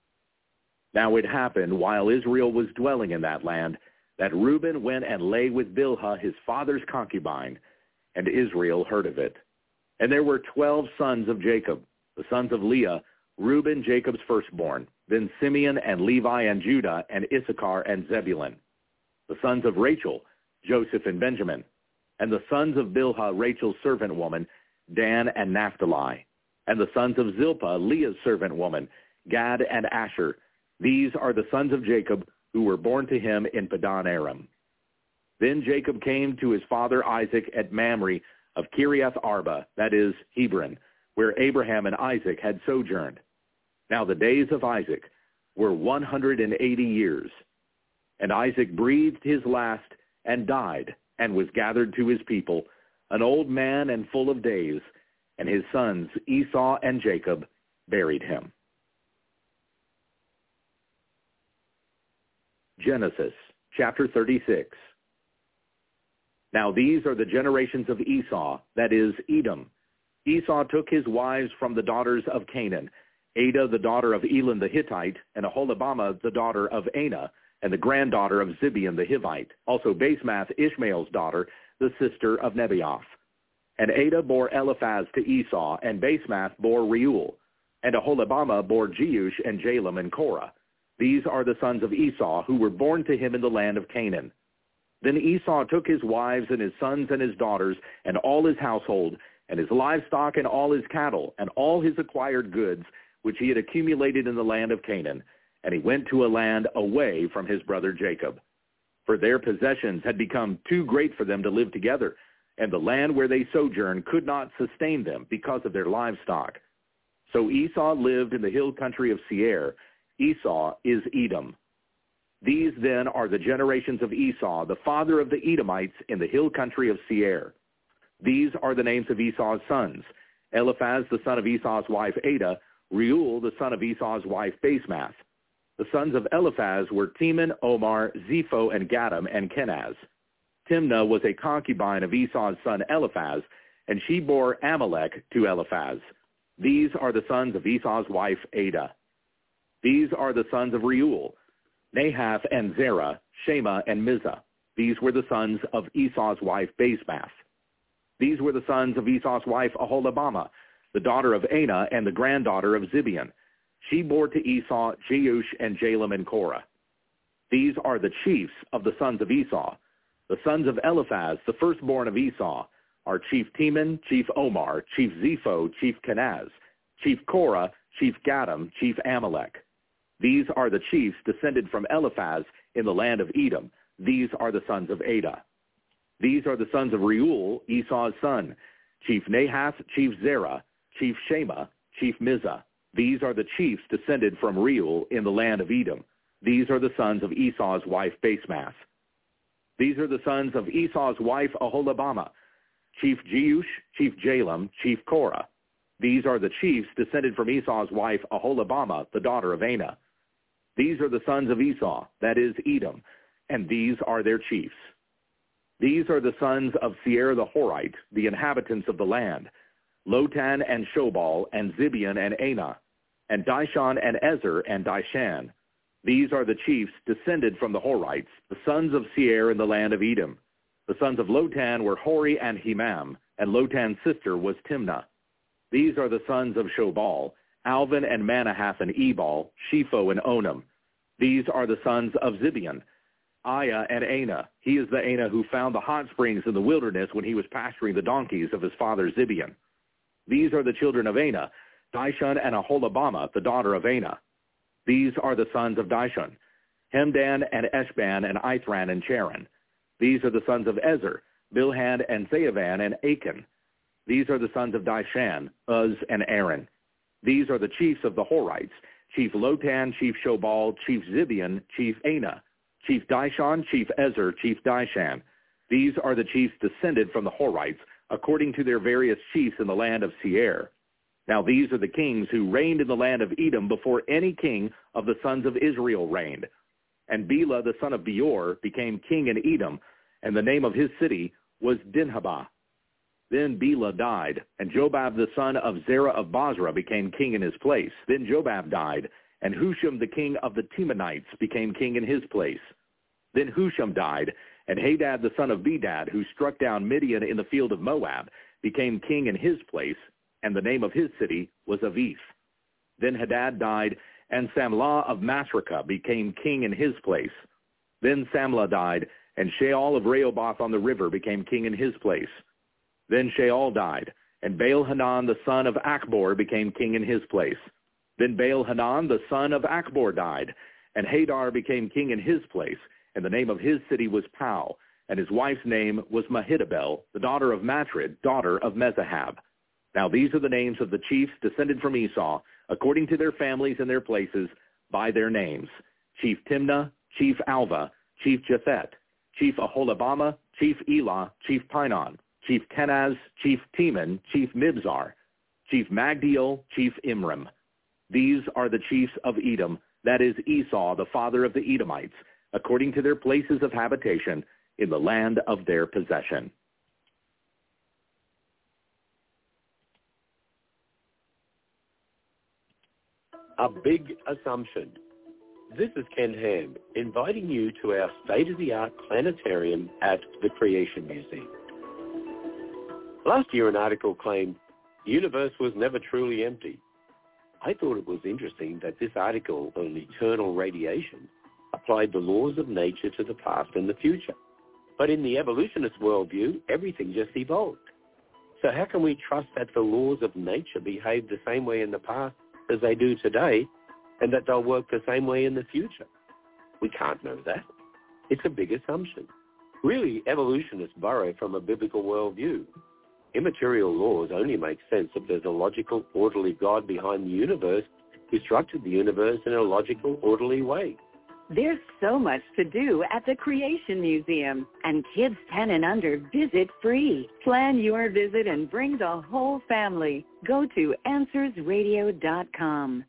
Now it happened, while Israel was dwelling in that land, that Reuben went and lay with Bilhah, his father's concubine, and Israel heard of it. And there were twelve sons of Jacob, the sons of Leah, Reuben, Jacob's firstborn, then Simeon and Levi and Judah and Issachar and Zebulun. The sons of Rachel, Joseph and Benjamin. And the sons of Bilhah, Rachel's servant woman, Dan and Naphtali. And the sons of Zilpah, Leah's servant woman, Gad and Asher. These are the sons of Jacob who were born to him in Padan Aram. Then Jacob came to his father Isaac at Mamre of Kiriath Arba, that is, Hebron, where Abraham and Isaac had sojourned. Now the days of Isaac were one hundred eighty years. And Isaac breathed his last and died, and was gathered to his people, an old man and full of days, and his sons Esau and Jacob buried him. Genesis chapter thirty-six. Now these are the generations of Esau, that is, Edom. Esau took his wives from the daughters of Canaan, Adah the daughter of Elon the Hittite, and Aholibamah the daughter of Anah, and the granddaughter of Zibeon the Hivite, also Basemath Ishmael's daughter, the sister of Nebaioth. And Adah bore Eliphaz to Esau, and Basemath bore Reuel, and Aholibamah bore Jeush and Jalem and Korah. These are the sons of Esau, who were born to him in the land of Canaan. Then Esau took his wives and his sons and his daughters, and all his household, and his livestock and all his cattle, and all his acquired goods, which he had accumulated in the land of Canaan, and he went to a land away from his brother Jacob. For their possessions had become too great for them to live together, and the land where they sojourned could not sustain them because of their livestock. So Esau lived in the hill country of Seir. Esau is Edom. These then are the generations of Esau, the father of the Edomites in the hill country of Seir. These are the names of Esau's sons: Eliphaz, the son of Esau's wife Adah, Reuel, the son of Esau's wife Basemath. The sons of Eliphaz were Teman, Omar, Zepho, and Gatam, and Kenaz. Timnah was a concubine of Esau's son Eliphaz, and she bore Amalek to Eliphaz. These are the sons of Esau's wife Adah. These are the sons of Reuel: Nahath and Zerah, Shema and Mizah. These were the sons of Esau's wife Basemath. These were the sons of Esau's wife Aholibamah, the daughter of Anah and the granddaughter of Zibeon. She bore to Esau Jeush and Jalem and Korah. These are the chiefs of the sons of Esau. The sons of Eliphaz, the firstborn of Esau, are Chief Teman, Chief Omar, Chief Zepho, Chief Kenaz, Chief Korah, Chief Gatam, Chief Amalek. These are the chiefs descended from Eliphaz in the land of Edom. These are the sons of Adah. These are the sons of Reuel, Esau's son. Chief Nahath, Chief Zerah, Chief Shema, Chief Mizah. These are the chiefs descended from Reuel in the land of Edom. These are the sons of Esau's wife Basemath. These are the sons of Esau's wife Aholibamah, Chief Jeush, Chief Jalem, Chief Korah. These are the chiefs descended from Esau's wife Aholibamah, the daughter of Anah. These are the sons of Esau, that is Edom, and these are their chiefs. These are the sons of Seir the Horite, the inhabitants of the land, Lotan and Shobal and Zibeon and Anah, and Dishon and Ezer and Dishan. These are the chiefs descended from the Horites, the sons of Seir in the land of Edom. The sons of Lotan were Hori and Hemam, and Lotan's sister was Timnah. These are the sons of Shobal, Alvin and Manahath and Ebal, Shepho and Onam. These are the sons of Zibeon, Aiah and Anah. He is the Anah who found the hot springs in the wilderness when he was pasturing the donkeys of his father Zibeon. These are the children of Anah, Dishon and Aholibamah, the daughter of Anah. These are the sons of Dishon, Hemdan and Eshban and Ithran and Charan. These are the sons of Ezer, Bilhan and Zaavan and Achan. These are the sons of Dishan, Uz and Aaron. These are the chiefs of the Horites, Chief Lotan, Chief Shobal, Chief Zibeon, Chief Anah, Chief Dishon, Chief Ezer, Chief Dishan. These are the chiefs descended from the Horites, according to their various chiefs in the land of Seir. Now these are the kings who reigned in the land of Edom before any king of the sons of Israel reigned. And Bela the son of Beor became king in Edom, and the name of his city was Dinhabah. Then Bela died, and Jobab the son of Zerah of Basra became king in his place. Then Jobab died, and Husham the king of the Temanites became king in his place. Then Husham died, and Hadad the son of Bedad, who struck down Midian in the field of Moab, became king in his place, and the name of his city was Avith. Then Hadad died, and Samlah of Masrekah became king in his place. Then Samlah died, and Shaul of Rehoboth on the river became king in his place. Then Shaul died, and Baal-Hanan the son of Achbor became king in his place. Then Baal-Hanan the son of Achbor died, and Hadar became king in his place, and the name of his city was Pau, and his wife's name was Mehitabel, the daughter of Matred, daughter of Mezahab. Now these are the names of the chiefs descended from Esau, according to their families and their places, by their names: Chief Timnah, Chief Alva, Chief Jethet, Chief Aholibamah, Chief Elah, Chief Pinon, Chief Kenaz, Chief Teman, Chief Mibzar, Chief Magdiel, Chief Imram. These are the chiefs of Edom, that is Esau, the father of the Edomites, according to their places of habitation in the land of their possession. A big assumption. This is Ken Ham, inviting you to our state-of-the-art planetarium at the Creation Museum. Last year, an article claimed the universe was never truly empty. I thought it was interesting that this article on eternal radiation applied the laws of nature to the past and the future. But in the evolutionist worldview, everything just evolved. So how can we trust that the laws of nature behaved the same way in the past as they do today, and that they'll work the same way in the future? We can't know that. It's a big assumption. Really, evolutionists borrow from a biblical worldview. Immaterial laws only make sense if there's a logical, orderly God behind the universe who structured the universe in a logical, orderly way. There's so much to do at the Creation Museum, and kids ten and under visit free. Plan your visit and bring the whole family. Go to answers radio dot com.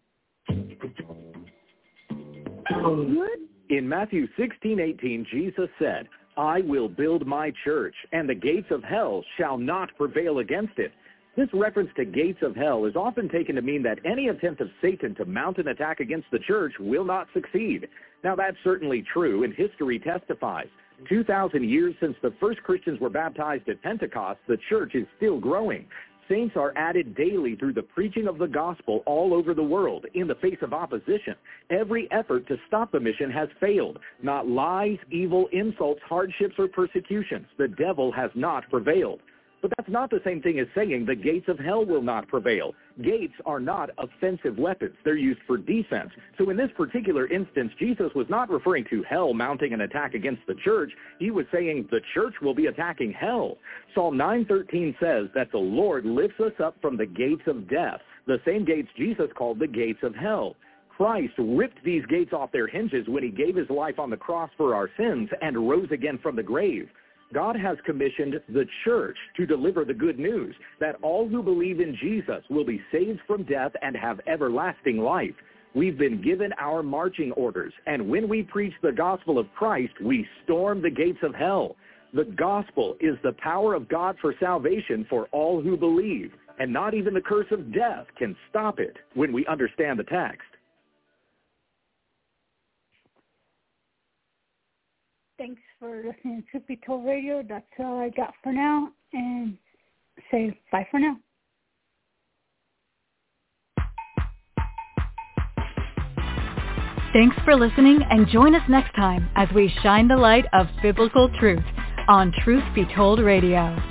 In Matthew sixteen eighteen, Jesus said, "I will build my church, and the gates of hell shall not prevail against it." This reference to gates of hell is often taken to mean that any attempt of Satan to mount an attack against the church will not succeed. Now, that's certainly true, and history testifies. two thousand years since the first Christians were baptized at Pentecost, the church is still growing. Saints are added daily through the preaching of the gospel all over the world in the face of opposition. Every effort to stop the mission has failed. Not lies, evil, insults, hardships, or persecutions. The devil has not prevailed. But that's not the same thing as saying the gates of hell will not prevail. Gates are not offensive weapons. They're used for defense. So in this particular instance, Jesus was not referring to hell mounting an attack against the church. He was saying the church will be attacking hell. Psalm nine thirteen says that the Lord lifts us up from the gates of death, the same gates Jesus called the gates of hell. Christ ripped these gates off their hinges when he gave his life on the cross for our sins and rose again from the grave. God has commissioned the church to deliver the good news that all who believe in Jesus will be saved from death and have everlasting life. We've been given our marching orders, and when we preach the gospel of Christ, we storm the gates of hell. The gospel is the power of God for salvation for all who believe, and not even the curse of death can stop it when we understand the text. Thanks for listening to Truth Be Told Radio. That's all I got for now. And say bye for now. Thanks for listening, and join us next time as we shine the light of biblical truth on Truth Be Told Radio.